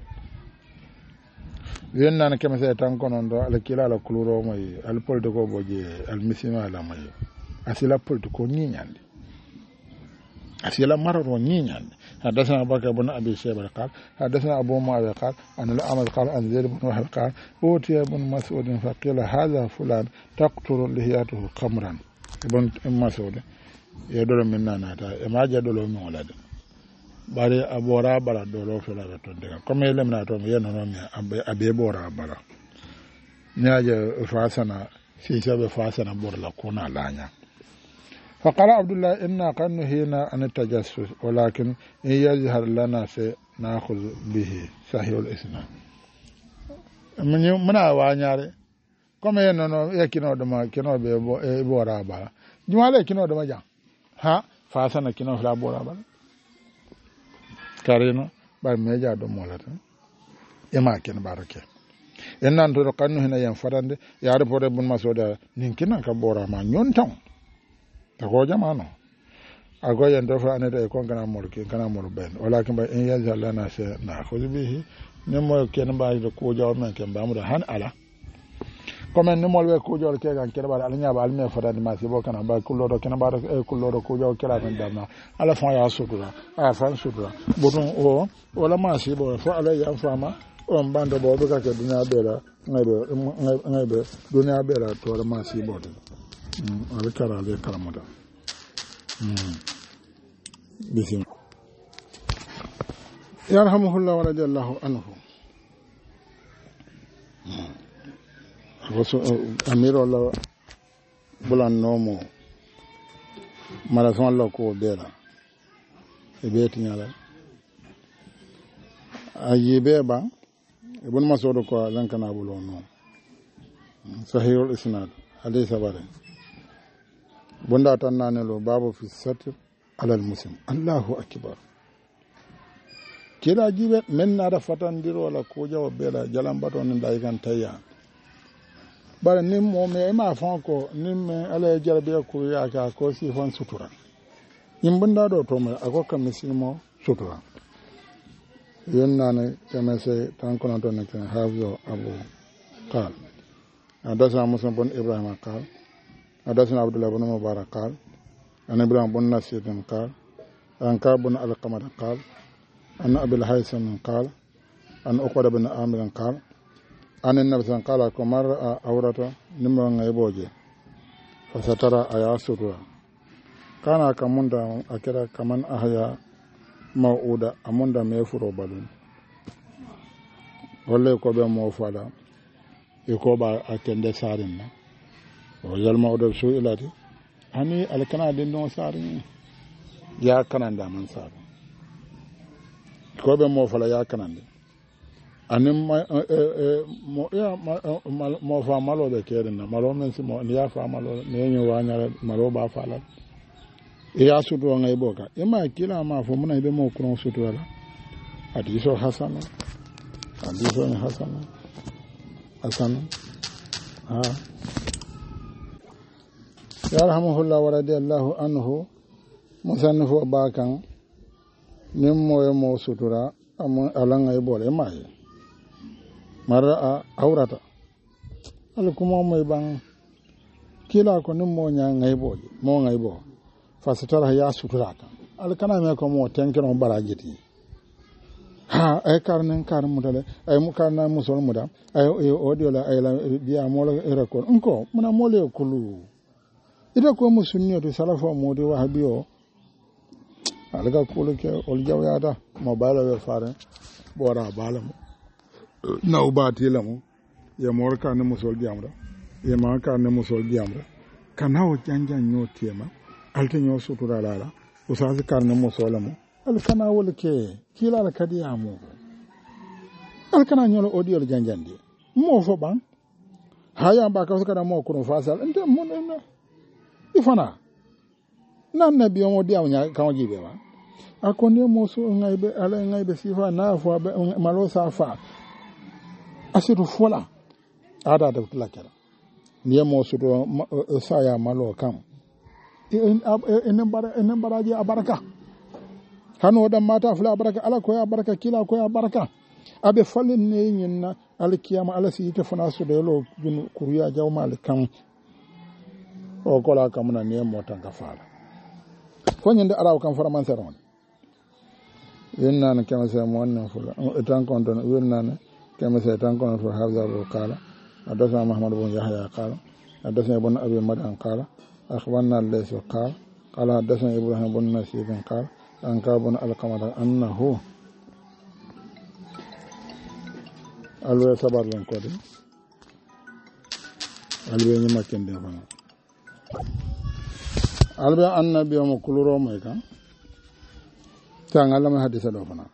yen nan kema se tan konon do ala kila ala kuluro moy al polde ko boje al misima la moy asila polde ko nyinyande asila mararo nyinyande hadathana baka ibn abi shayba qal hadathana abu muawiya qal an al amal qal an zaid ibn wahab qal utiya ibn mas'ud fa qila hadha fulan taqturu lihiyatuhu qamran ibn mas'ud yedolo minna nata e ma jadolo mi walade bare abora bara dolo fela to de comme ele mna to yeno no mi abe bora bara nyaaje fasana si sabe fasana bor la kuna lanya فقال عبد الله إنا قد نهينا عن التجسس ولكن إن يظهر لنا سنأخذ به صحيح الإسناد من أوانياري كما ينو يكينو دما كينو بورا بالا جمالة كينو دما جان ها فاسنا كينو فلا بورا بالا كارينو باي ميجا دو مولاتا إما كين باركي إنا نتو قد نهينا ينفرند يعرف ابن مسعود نينكينا كبورا ما نيونتون ko jamano ago yendo fa anede ko kana morki kana mor ben walakin ba in yazal lana se na khudh bihi ne mo ken ba do ko jaw men ken ba mu han ala comme ne mo le ko jaw ke gan ken ba ala nya ba al me fada ma si bo kana ba kullo do ken ba kullo do ko jaw kala men dama ala fon ya sudura a fan sudura bodun o wala ma si bo fo ala ya fama on bando bo be ka ke dunya bela ngaybe dunya bela to ma si bo على كرا على كرامة بسم يرحمه الله ورضي الله عنه أمير الله بلان نومو ماراثون الله كو بيرا بيت نيالا أيبه با ابن مسعود كو لانكنا بلون نو صحيح الإسناد حديث بارين bunda tan nanelo babu fi satir alal muslim Allahu akbar kila jibe men na da fatandiro la ko jaw bela jalam baton nday kan tayya bare nim mo me ma fon ko nim ala jarbe ko ya ka ko si fon sutura nim bunda do to me akoka misilmo sutura yonna ne temese tan kono to ne kan hafzo abu qal adasa muslim bon ibrahim qal حدثنا عبد الله بن مبارك قال عن ابراهيم بن نصير قال عن كعب بن القمة قال عن ابي الهيثم قال عن عقبة بن عامر قال عن النبي صلى الله عليه وسلم قال كما رأى عورة نمر غيبوجه فسترى آيات سورة كان كمندا أكرا كمن أحيا موعودا أمندا ميفرو بالون ولا يكوب موفالا يكوب أكند سارنا ويلما أدب سوء إلاتي هني الكنا دينو سارين يا كنان دامن سار كوب موفالا يا كنان أني ما فامالو بكيرنا مالو من سمو نيا فامالو نيني وانيا مالو بافالا يا سودو ngay boka ima kila ma fo muna be mo kuno sutu wala hadiso hasan ha yarhamuhullah wa radiyallahu anhu musannifu bakan nimmo mo sutura amon alanga e bole mai mara aurata alkumo mo ban kila ko nimmo nya ngai bole mo ngai bo fasitara ya suturata alkana me ko mo tenkeno barajiti ha ay karnen kar mudale ay mu karna musol muda ay audio la ay la dia mo la record onko muna mole kulu ida ko musunni to salafa modi wahabiyo alga kulu ke ol jawyata mo bala be fare bora bala mo na ubati lamu ye morka ne musol diamra ye maka ne musol diamra kana o janja nyotema alte nyo sutura lala usazi karne musol mo al kana wol ke kila la kadiyamu al kana nyolo audio le janjandi mo fo ban haya ba ka kada mo kuno fasal ente mo no ifana nan na biyo mo diaw nya kan jibe ba akone mo so ngaibe ala ngaibe sifa na fo malo sa fa asiru fola ada da tulakera niye mo so saya malo kam enen baraji abaraka hano dan mata fula baraka ala ko ya baraka kila ko ya baraka abe falin ne nyinna alkiyama ala si ite fana su da yalo bin kuriya jawma alkam o kola kamuna ne motan ka fala ko nyinde araw kan faraman saron yenna na kama sa mo wannan fula etan kon don yenna na kama sa etan kon fula hafza bu qala adasa muhammad bin yahya qala adasa ibn abi madan qala akhbarna laysa qala qala adasa ibrahim bin nasib qala an kabun alqamara annahu alwe sabar lan ko de alwe ni makende fana alwe annabi mo kuluro may kan tangala ma hadisa do fana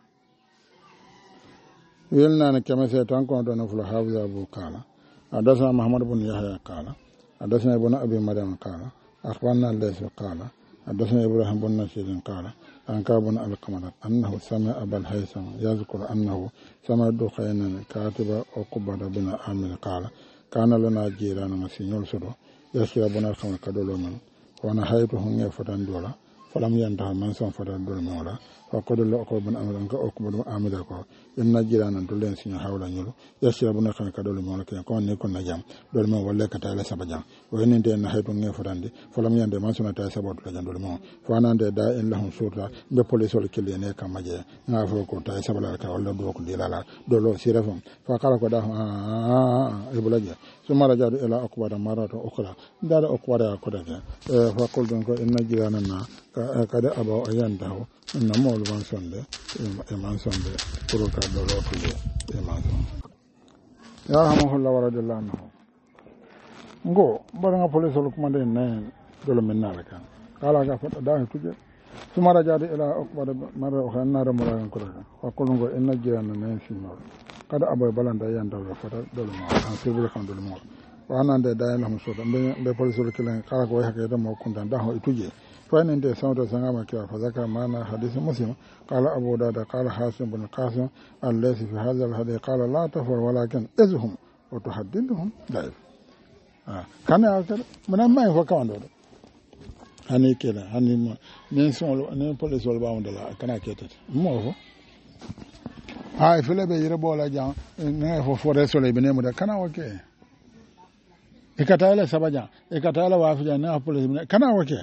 welna na kama se tan ko do na fula hafza bu qala adasa muhammad bin yahya qala adasa ibn abi maryam qala akhbarna laysa qala adasa ibrahim bin nasir qala an kabun alqamara annahu sami'a abul haytham yadhkuru annahu sami'a dukhayna katiba uqbada bin amir qala kana lana jirana masinyol sodo yashrabuna kama kadolo man wa nahaytuhum yafatan dola falam yantaha man son fatan dola mawla wa qadallu uqbada bin amir ka uqbada amir ko inna jirana dolen sinya hawla nyulu yashrabuna kama kadolo mawla ko ne ko najam dol man walla kata la sabajam wa ininde nahaytuhum yafatan di falam yande man son ta sabatu la jandol mo fa nande da in lahum surta be police ol kille ne kamaje nga fo ko ta sabala ka walla do ko dilala dolo sirafum fa kala ko da ibulaje suma rajadu ila uqbada marata ukhra dara uqbada ko daga fa qul don ko inna jirana na kada aba ayandahu na mol ban sonde e man sonde pour ka dolo ko e man sonde ya rahmuhullah wa radiyallahu anhu ngo baranga police ol ko mande ne dolo men nala kan kala ga fata da tuje suma rajadu ila uqbada marata ukhra na ramara ko daga fa qul ngo inna jirana na sinno kada aba balanda ayandahu fata dolo ma an sibul kan dolo mo wanande da lahum soda be police ol kilen kala ko hakka mo kundan da ho tuje فإن دي سمت سنغام كيف فذكر معنا حديث مسلم قال أبو داود قال حاسم بن قاسم الذي في هذا الحديث قال لا تفر ولكن إذهم وتحددهم ضعيف كان أكثر من ما يفكرون دول hani kela hani nen son nen police wal baawon de la kana ketet mo fo hay fele be yire bola jang ne fo fore sole be ne mo da kana wake e katala sabaja e katala waafija ne police kana wake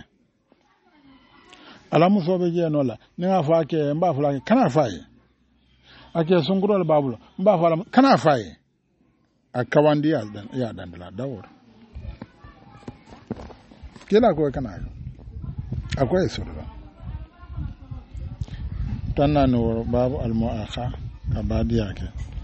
ala muso be je no la ni nga fa ke mba fa la kana fa yi ake sunguro le babulo mba fa la kana fa yi akawandi ya dan la dawor kila ko kana akwai sura tanna no babu al muakha kabadi yake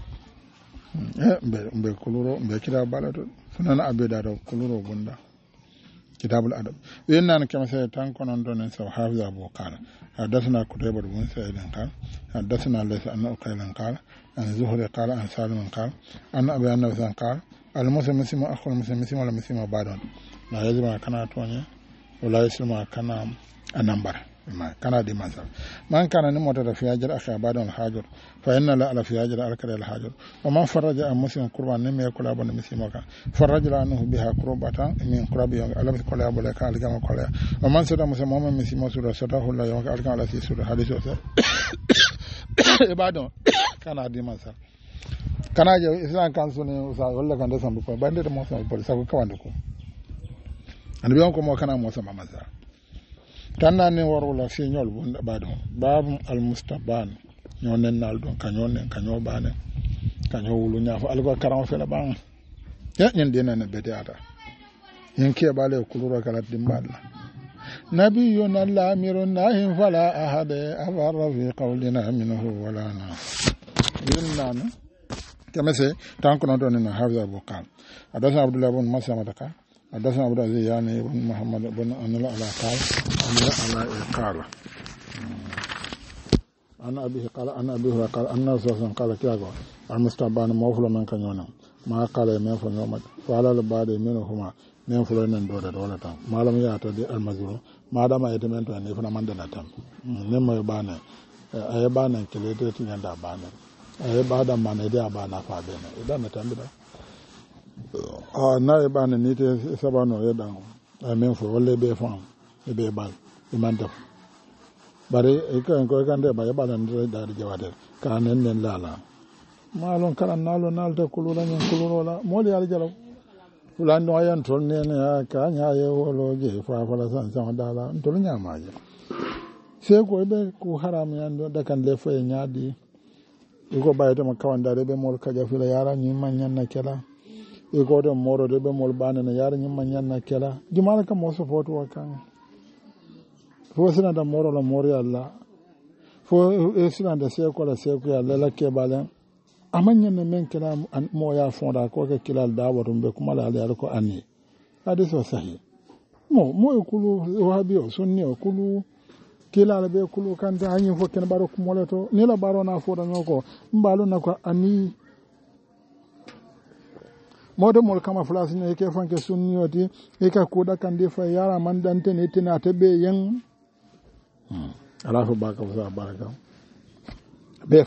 mbe kuluro mbe kira balado sunan abeda do kuluro bunda كتاب الأدب وإننا كما سيتان كونون دون سو حافظ أبو قال حدثنا قتيبة بن سعيد قال حدثنا ليس أن أقيل قال أن زهري قال أن سالم قال أن أبي النبي قال المسلم مسلم أخو المسلم مسلم ولا مسلم بعد لا يجب أن كان أتوني ولا يسلم كان النمبر كان دي منزل من كان نموت في أجر أخي بعد الحاجر فإن لا على في أجر أركل الحاجر ومن فرج عن مسلم قربان نم يكل أبو مسلم فرج عنه بها قربة من قرب يوم ألم يكل أبو لك على كما قال ومن سد مسلم ومن مسلم سورة سده الله يوم على كما على سورة حديث بعد كان دي منزل كان جو إسلام كان سنة ولا كان دسم بكم بعد ما سمع بوليس أقول كمان دكوا أنا بيوم كم كان ما سمع منزل tanna ni warola fi nyol bunda bado babu al mustaban nyonen naldo kanyonen kanyo bane kanyo wulu nyafo alba karam fela bang ya nyen dena na bede ata yen ke bale kuluro kala dimbal نبينا الامر الناهي فلا احد افر في قولنا منه ولا نار يلنا كما سي تانكو دون حافظ ابو قال حدثنا عبد الله بن مسلمة قال حدثنا عبد العزيز يعني بن محمد بن انلا على قال على قال أنا أبيه قال أنا أبيه قال أن رسول قال كذا المستبان موفل من كنيونا ما قال من فنيوم فعلى البعض منهما من فلان دولة دولة ما لم يأتي المزور ما دام يتمنى أن يفنى من دنتم نما يبانه أيبانه كليته تيجي بانه أيبادا ما ندي أبانا فابينه إذا نتمنى na ba ne ni te sabano ya dan amen fo wolle be fam be bal imanta bare ko kan de ba ya ba nan da jawade ka nen nen lala malon kala nalo nalta kulula nyen kulula moli al jalo fulan no ayan ton ne ne ka nya ye wolo je fa la san san dala ton nya ma je se ko be ku haram yan do da kan le fo nyaadi ko bayta ma kawanda be mol kaja fila yara ni man nyan na kala ko de moro de be mol bana na yara nyimma nyanna kela jumala ka mo so foto wakan fo sina da moro la mori alla fo sina da se ko la se ko ya la ke balen amanya ne men kela mo ya fonda ko ke kila da wato be kuma la ya ko anni hadis wa sahih mo kulu wahabi o sunni o kulu kila la be kulu kan da anyi fo ken baro ko moleto ni la baro na fo da nyoko mbalo na ko anni modo mol kama flasi ne ke fanke sunniyoti e ka kuda kan de fa yara man dante ne tina tebe yen ala fo baka fa baraka bef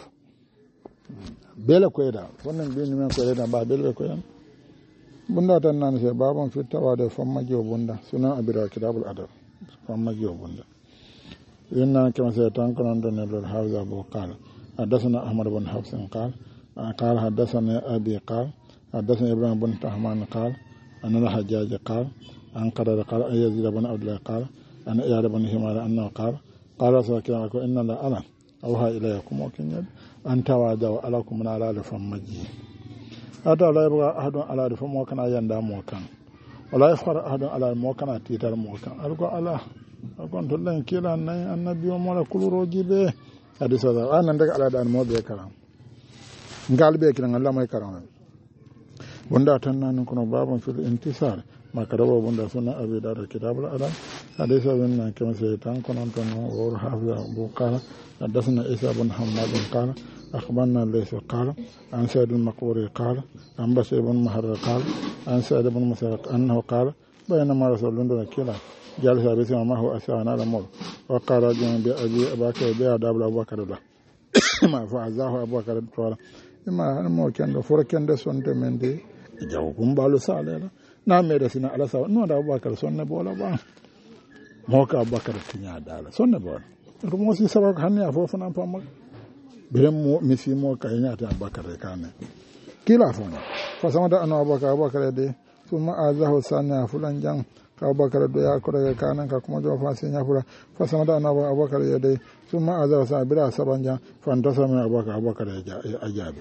bela ko eda wonen be ni men ko eda ba bela ko yan bunda tan nan se babon fi tawade famma jo bunda sunan abira kitabul adab famma jo bunda inna kama se tan konon don lol hawza bu qala hadathana ahmad ibn hafs qala hadathana abi qala حدثنا إبراهيم بن طهمان قال أن الحجاج قال أن قرر قال أن يزيد بن عبد الله قال أن إياد بن همار أنه قال رسول الله إن الله أنا أوحى إليكم وكن أن تواضعوا علىكم من على فمجي هذا لا يبغى أحد على فم وكان يندى موكان ولا يفخر أحد على موكان تيتر موكان ألقى الله أكون تلين كلا النبي ومولا كل روجي به حديث هذا أنا ندك على دان مو بكلام قال بكلام الله ما يكرمه bunda tan nan kono babon fil intisar ma kadabo bunda sunna abi dar kitabul adab hadisa bin nan kama sai tan kono ton or hafiza bu qala hadathana isa bin hammad qala akhbarna laysa qala an sa'id al maqburi qala an basir bin maharra qala an sa'id bin musaraq annahu qala bainama rasulullah kila jalasa bi sama hu asana al mul wa qala jun bi abi abaka bi adab al abakar la ma fa azahu abakar tola ma mo kendo for kende sonde mende jaw kumbalu salela na mere sina ala sa no da abakar sonne bola ba mo ka abakar tinya dala sonne bola ko mo si sabak hanni afo fana pam bere mo misi mo ka nya ta abakar kane kila fona fa sama da ano abakar de suma azahu sanya fulan jang ka abakar do ya ko daga kanan ka kuma do fa sanya fula fa sama da ano abakar de suma azahu sa bira sabanja fa ntasa me abakar ya ajabi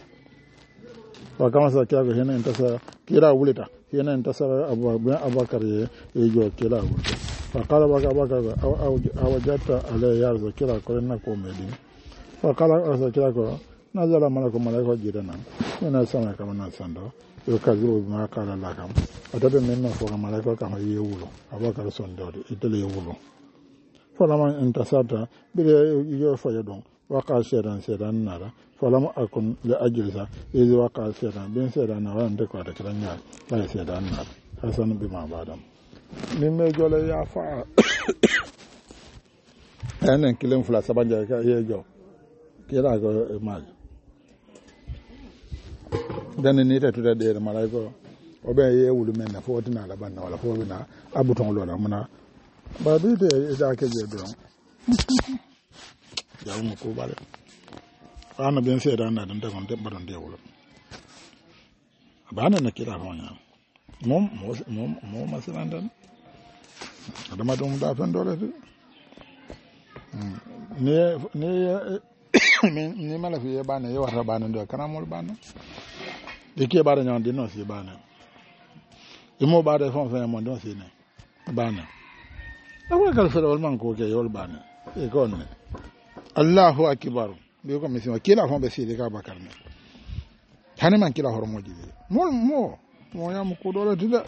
wa kama sa kira hena intasa kira wulita hena intasa abakar ye jo kira wulita fa qala abakar awajata ala yarza kira ko na ko medi fa qala asa kira ko nazala malaiko jirana ina sama kama na sando yo kazibu ma qala la kam atabe menna fo kama malaiko kama yewulo abakar sondo itele yewulo fa lama intasata bile yo fa yadon waka sedan nara falam akun la ajlisa izi waka sedan bin sedan na wanda ko da kiranya ba sedan nara hasan bi ma badam min me jole ya fa enen kilen fula sabanja ka ye jo kira go mal dan ni ta tuda de malaiko o be ye wulu men na fo tina la banna wala fo bina abuton lo la muna ba bi de da ke je don yaw mo ko bale ana ben seeda na dan tagon debba don dewulo bana na kira honya mom masalan dan adama dum da fen dole ne mala fi bana yo wata bana do kana mol bana de ke bana nyon de no si bana imo bada fon fen mo don si ne bana abubakar fere man ko ke yol bane e gonne allahu akbar bi ko misima kila fon be sidi ka bakar ne hani man kila hormoji mo yam ko dole dida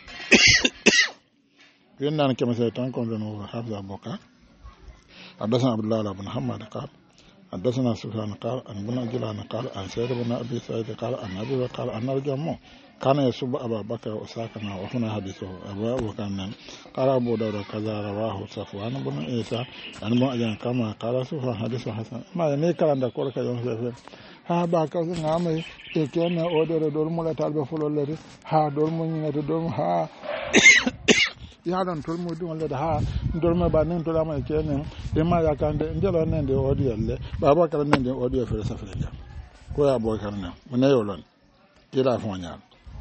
yennan kema sey tan kon no hafza boka حدثنا عبد الله بن محمد قال حدثنا سفيان قال عن ابن عجلان قال عن سيد بن ابي سعيد قال عن ابي قال ان رجل كان يسب ابا بكر وساكنا وهنا حديثه ابو وكان قال ابو داود كذا رواه صفوان بن عيسى عن ابن عجلان كما قال سفيان حديث حسن ما ني كلام دا كور كيون ha ba ka so ngame e kene odore dol mula talbe fulolere ha dol mo nyine dol ha yaɗon tolmuɗum wallede ha dolma ba nen tolama e kenen ɗe ma yakande ndelo nende audio le babacara nende audio fere safre jam koya bocar nen mo neyolon ira foñal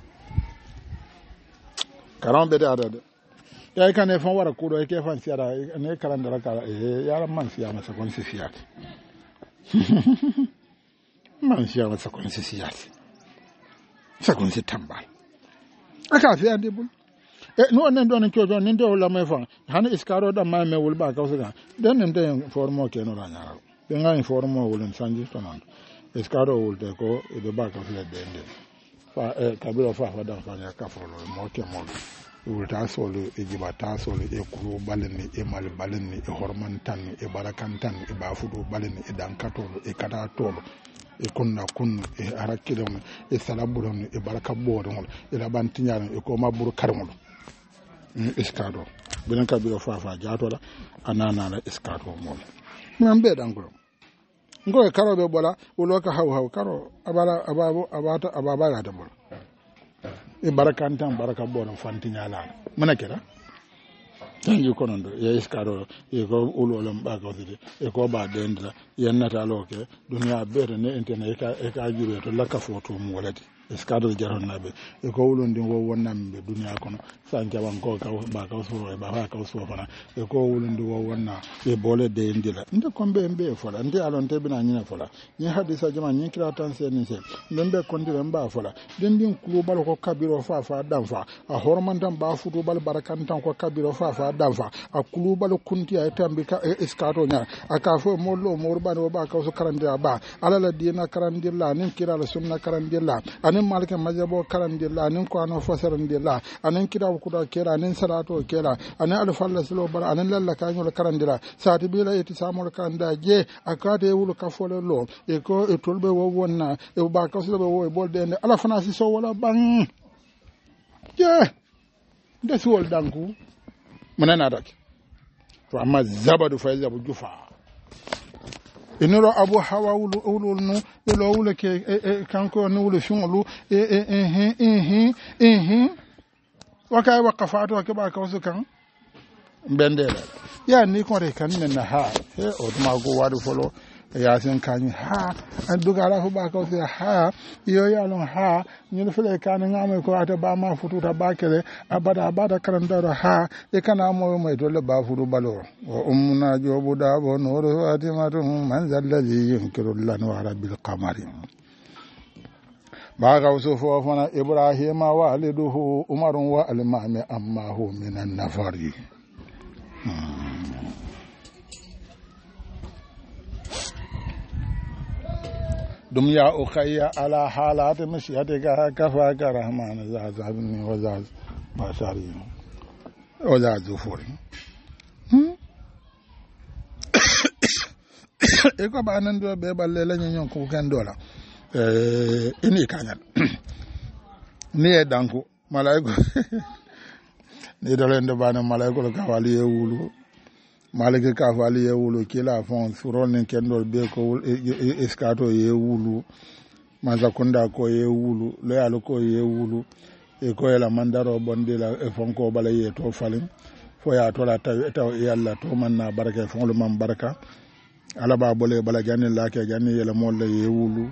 karan ɓede adade yay kane fon wara kuuɗo e ke fan siyata ne karandara kala e yara man siyama sakon si siyati man siyama sakon si siyati sakon si tambal aka fiyande bul no nen don ko don nen do la me fa han iskaro da ma me wul ba ka suga den nen de formo ke no la nyara be ngai formo wul sanji to non iskaro wul de ko e be ba ka fle de nden fa kabiro fa da fa ya ka folo mo ke mo wul ta solo e jiba ta solo e kuro baleni e mal baleni e horman tan e barakan tan e ba fudo baleni e dan katolo e kata tolo e kunna kunnu e arakkidon e salabudon e baraka bodon e labantinyaro e ko maburu karmol iskado benen kabiro fafa jatola anana la iskado mom nan be dan gro ngoy karo be bola uloka haw karo ababa ya da bol e barakantan baraka bodon fantinyala mana kera tanji konondo e iskado e ko ulolom ba ko sidi e ko ba dendra yennata loke dunya bere ne internet e ka jure to la ka foto mu walati iskado jaron nabe e ko wulondi wo wonnam be dunya kono sanke wan ko ka ba ka so e ba ka so fana e ko wulondi wo wonna e bole de ndila nde kombe mbe fola nde alon te bina nyina fola ni hadisa jama ni kira tan sen se ndembe kondire mba fola den din kulu bal ko kabiro fa danfa a horman tan ba futu bal barakan tan ko kabiro fa danfa a kulu bal kunti ay tambi ka iskado nya aka fo mollo morban wo ba ka so karandira ba alala dina karandilla nin kira la sunna karandilla anin malika majabo karandilla anin ko ano fasarandilla anin kira ko da kira anin salato kira anin alfalla silo bar anin lalla kanyo karandira sati bila eti samol kanda je akade wulu kafole lo e ko e tolbe wo wonna e ba ka so be wo e bolde ala fana si so wala bang je deswol danku munana dak to amma zabadu fa zabu jufa inoro abu hawa wulu no elo wulu ke kanko no wulu shungulu wakay waqafatu ke ba ka wasu kan bendela ya ni ko re kan na ha he o ma go wadu folo ya sen kan ha an dugara fu ba ka wasu ha yo ya lon ha ni fele kan ngame ko ata ba ma futu ta ba kele abada karandaro ha e kana mo mai dole ba furu balo wa ummuna jobu da bo nuru atimatu man zallazi yunkiru lan wa rabbil qamari ba ga wasu fo fana ibrahima waliduhu umarun wa almami amma hu minan nafari dum ya ukhayya ala halat mashhadika kafa ka rahman zazabni wa zaz basari wa zazufuri e ko ba nan do be balle la nyon ko kan dola ini kanal ni e danko malaiko ni dolendo bana malaiko ka wali e wulu malike ka fali ye wulu kila fon surol nen kendol be ko eskato ye wulu mazakunda ko ye wulu le alo ko ye wulu e ko ela mandaro bonde la e fon ko bala ye to falin fo ya to la taw yalla to man na baraka fon lu man baraka ala ba bole bala janni la ke janni yela mol la ye wulu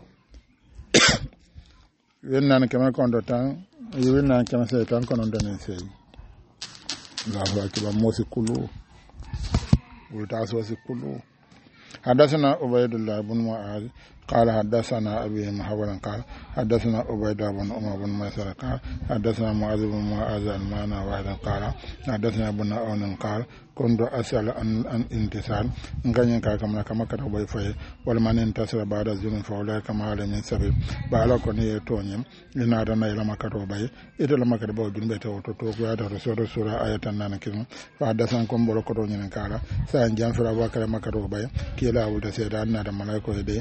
yenna kama kondo tan yenna kama se tan kono nden sey la ba ke ba mosi kulu ولتعسوس كله حدثنا عبيد الله بن معاذ قال حدثنا أبي محول قال حدثنا عبيدة بن عمر بن ميسر قال حدثنا معاذ بن معاذ المعنى واحد قال حدثنا ابن عون قال كنت أسأل عن انتصار غني كما كتب في ولمن انتصر بعد الظلم فأولئك ما عليه من سبيل بالا كوني تونيم لنادنا إلى ما كتب بي إذا لما كتب جنبه توتو يا رسول سورة آية نانكين فحدثنكم بلوكتوني قال سأنجم في الأواكر ما كتب بي كلا أبو تسير أن هذا ملاك يدي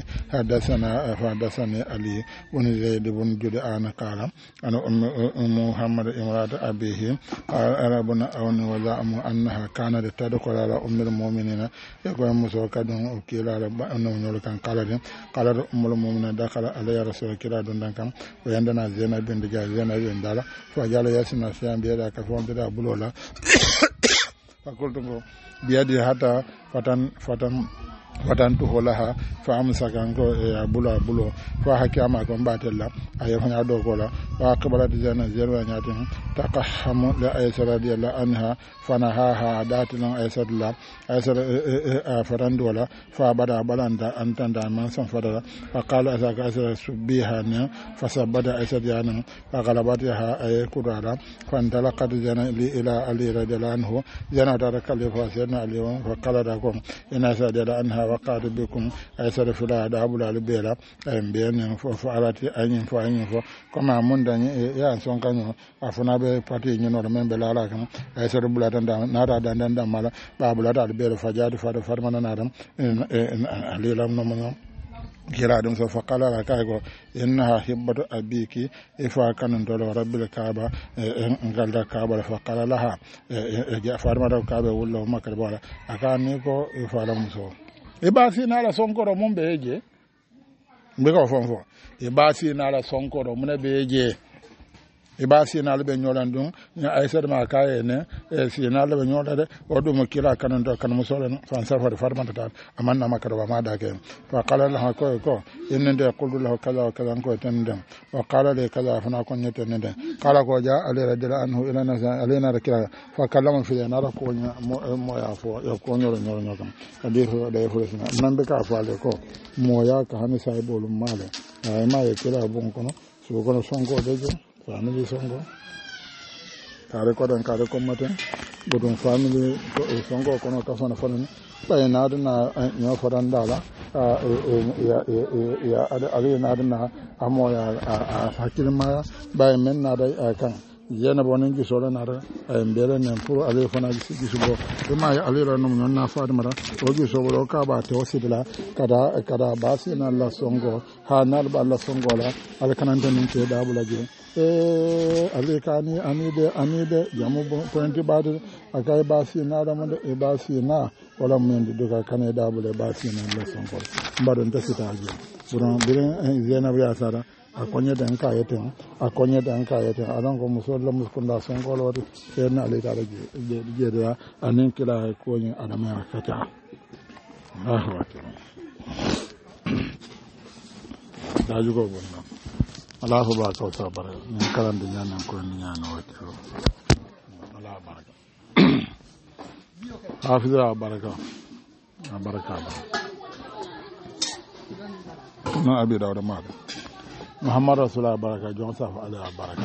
حدثني علي بن زيد بن جدعان قال أنا أم محمد إمرأة أبيه قال ابن عون وزعم أنها كانت تدخل على أم المؤمنين يقول مسوكا دون وكيل على أنه يولكان قال أم المؤمنين دخل علي رسول كلا دون كان ويندنا زينب بن دجال زينب بن دالا فجعل يسمع سيان بيدا كفون تدا بلولا فقلت بيدي حتى fatantuhu laha fa amsaka ngo bulo fa hakama ko batella ay fanya do gola wa qabalat zana zerwa nyatin taqahhamu la aisha radiyallahu anha fanaha datilan aisha farandola fa bada balanda antanda man san fadala fa qala asaka aisha subiha ne fa sabada aisha yana fa qalabatiha ay kudara fa antalaqat zana ila ali radiyallahu anhu zana taraka li fa sayyidina ali fa qala dakum ina sadala anha وقعت بكم أيسر فلا دابل البيرا أمبيان فعلاتي أين فأين كما من دني يا سون كانوا أفنا بفتي ينور من بلاراكم أيسر بلادن نارا دندن دمالا بابلا البيرا فجاد فرمنا نارم ليلام نمنا kira dum so faqala la kaygo innaha hibbatu abiki ifa kanan dolo rabbil kaaba ngalda kaaba faqala laha ja farmata kaaba wullo makar bala akani ko ifa la muso ibasi na la sonkoro mun beje mbega fonfo ibasi na la sonkoro mun beje ibasi na be nyolan dum nya aisha ma kaye ne si na be nyolade o dum kila kanan do kan musolen fan safar farmanta ta amanna makara ma da ke fa qala la ko innende qultu lahu kaza wa kaza ko tendem wa qala li kaza fa na kon nyete nende qala ko ja ali radila anhu ila na alina rakira fa kallama fi na ra ko mo ya fo ya ko nyoro kam hadithu da yefo sina nan be ka fa le ko mo ya ka hani sai bolum male ay ma ye kila bon kono so kono songo dejo family songo kare ko maten bodon family songo kono ka fana bay na dana nyo farandala ya ali na dana amoya a hakilma bay men na da kan yana bonin gi solo na da mbere ne pour ali fana gi subo ma ya ali ran non na fa mara o gi subo ka ba to sidila kada basi na la songo ha na ba la songo la al kanan tan ce da bulaje ale kani anide jamu pointi badu akai basi na da mun e basi na wala mun duka kane da bule basi na la sonko mbadon ta sitaje buran zena biya sara akonye dan kayeten alon ko musolla muskunda sonko loti sen ale ta je da anin kila ko ni adama kata da jugo bonna Allahu ba ka ta bara ni karan da nan ko ni yana wato Allah baraka hafiza baraka na abi da ma Muhammad rasulullah baraka jon sa fa ala baraka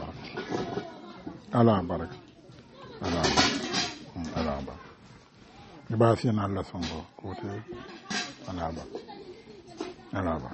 ni ba fi na Allah songo ko te ala ba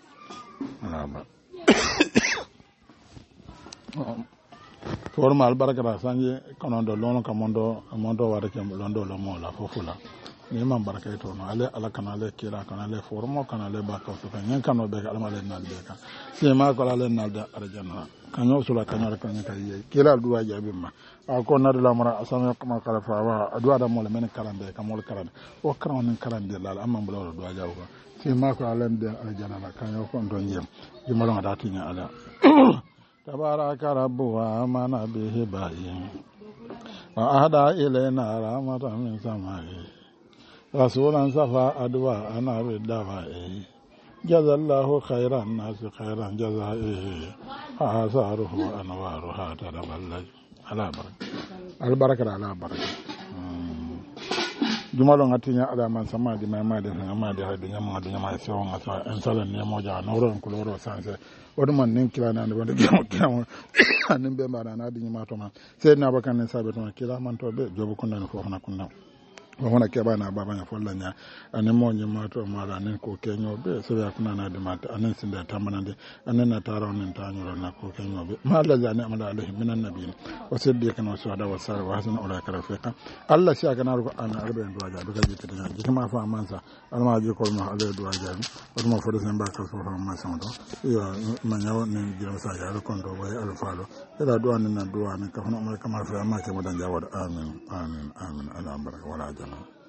formal barakata sanje konondo lono ka mondo wara ke londo lo mola fofula ni man baraka to no ale ala kana le kira kana le formo kana le ba ka so kan yan kano be ala male nal be ka se ma ko ala nal da arjana kanyo sula kanyo kan ka yi kira duwa jabi ma ko na la mara asama kama kala fa wa duwa da mole men karande ka mol karande o karon karande la amma bulo duwa jaw ko se ma ko ala nal arjana kanyo ko don yem jimalo da tinya ala تبارك رب وآمن به باين وأهدى إلينا رحمة من سمائه رسولا صفى أدواءنا بالدواء جزى الله خير الناس خيرا جزائه آثاره أنوارها تتبلج على بركة البركة على بركة jumalo ngatinya ala man sama di ma de ma de hadi nyama de nyama so ngata en sala ne mo ja no ron ko ro sanse odo man nin kila na wonde gamo anin be ma na di nyama to ma se na bakan ne sabe to kila man to be jobu kunna ko hana kunna wona keɓana babaña follaña anen moñi mato maɗa anen ko keñoɓe so wiya ko nanade mate anen sinde tammanade anen na taraw nen tañorona ko keñoɓe ma allah jani amala alayhi minan nabiyina o seddi kano sohada wa sara wa hasana olayka rafiqa allah si aganaɗo ko ana arɓe en duwaja ɗo kaji titiña jikama fa mansa alma jikolma alaye duwajaɓe otomo fode sen mbaka soto maçon ɗo yo ma ñaw nen jiram sa yaade konto wayi alfaalo eɗa duwa nen na duwa nen kafano omar kamal fe amma kemoɗa jawoɗo amin amin amin ala baraka wala jana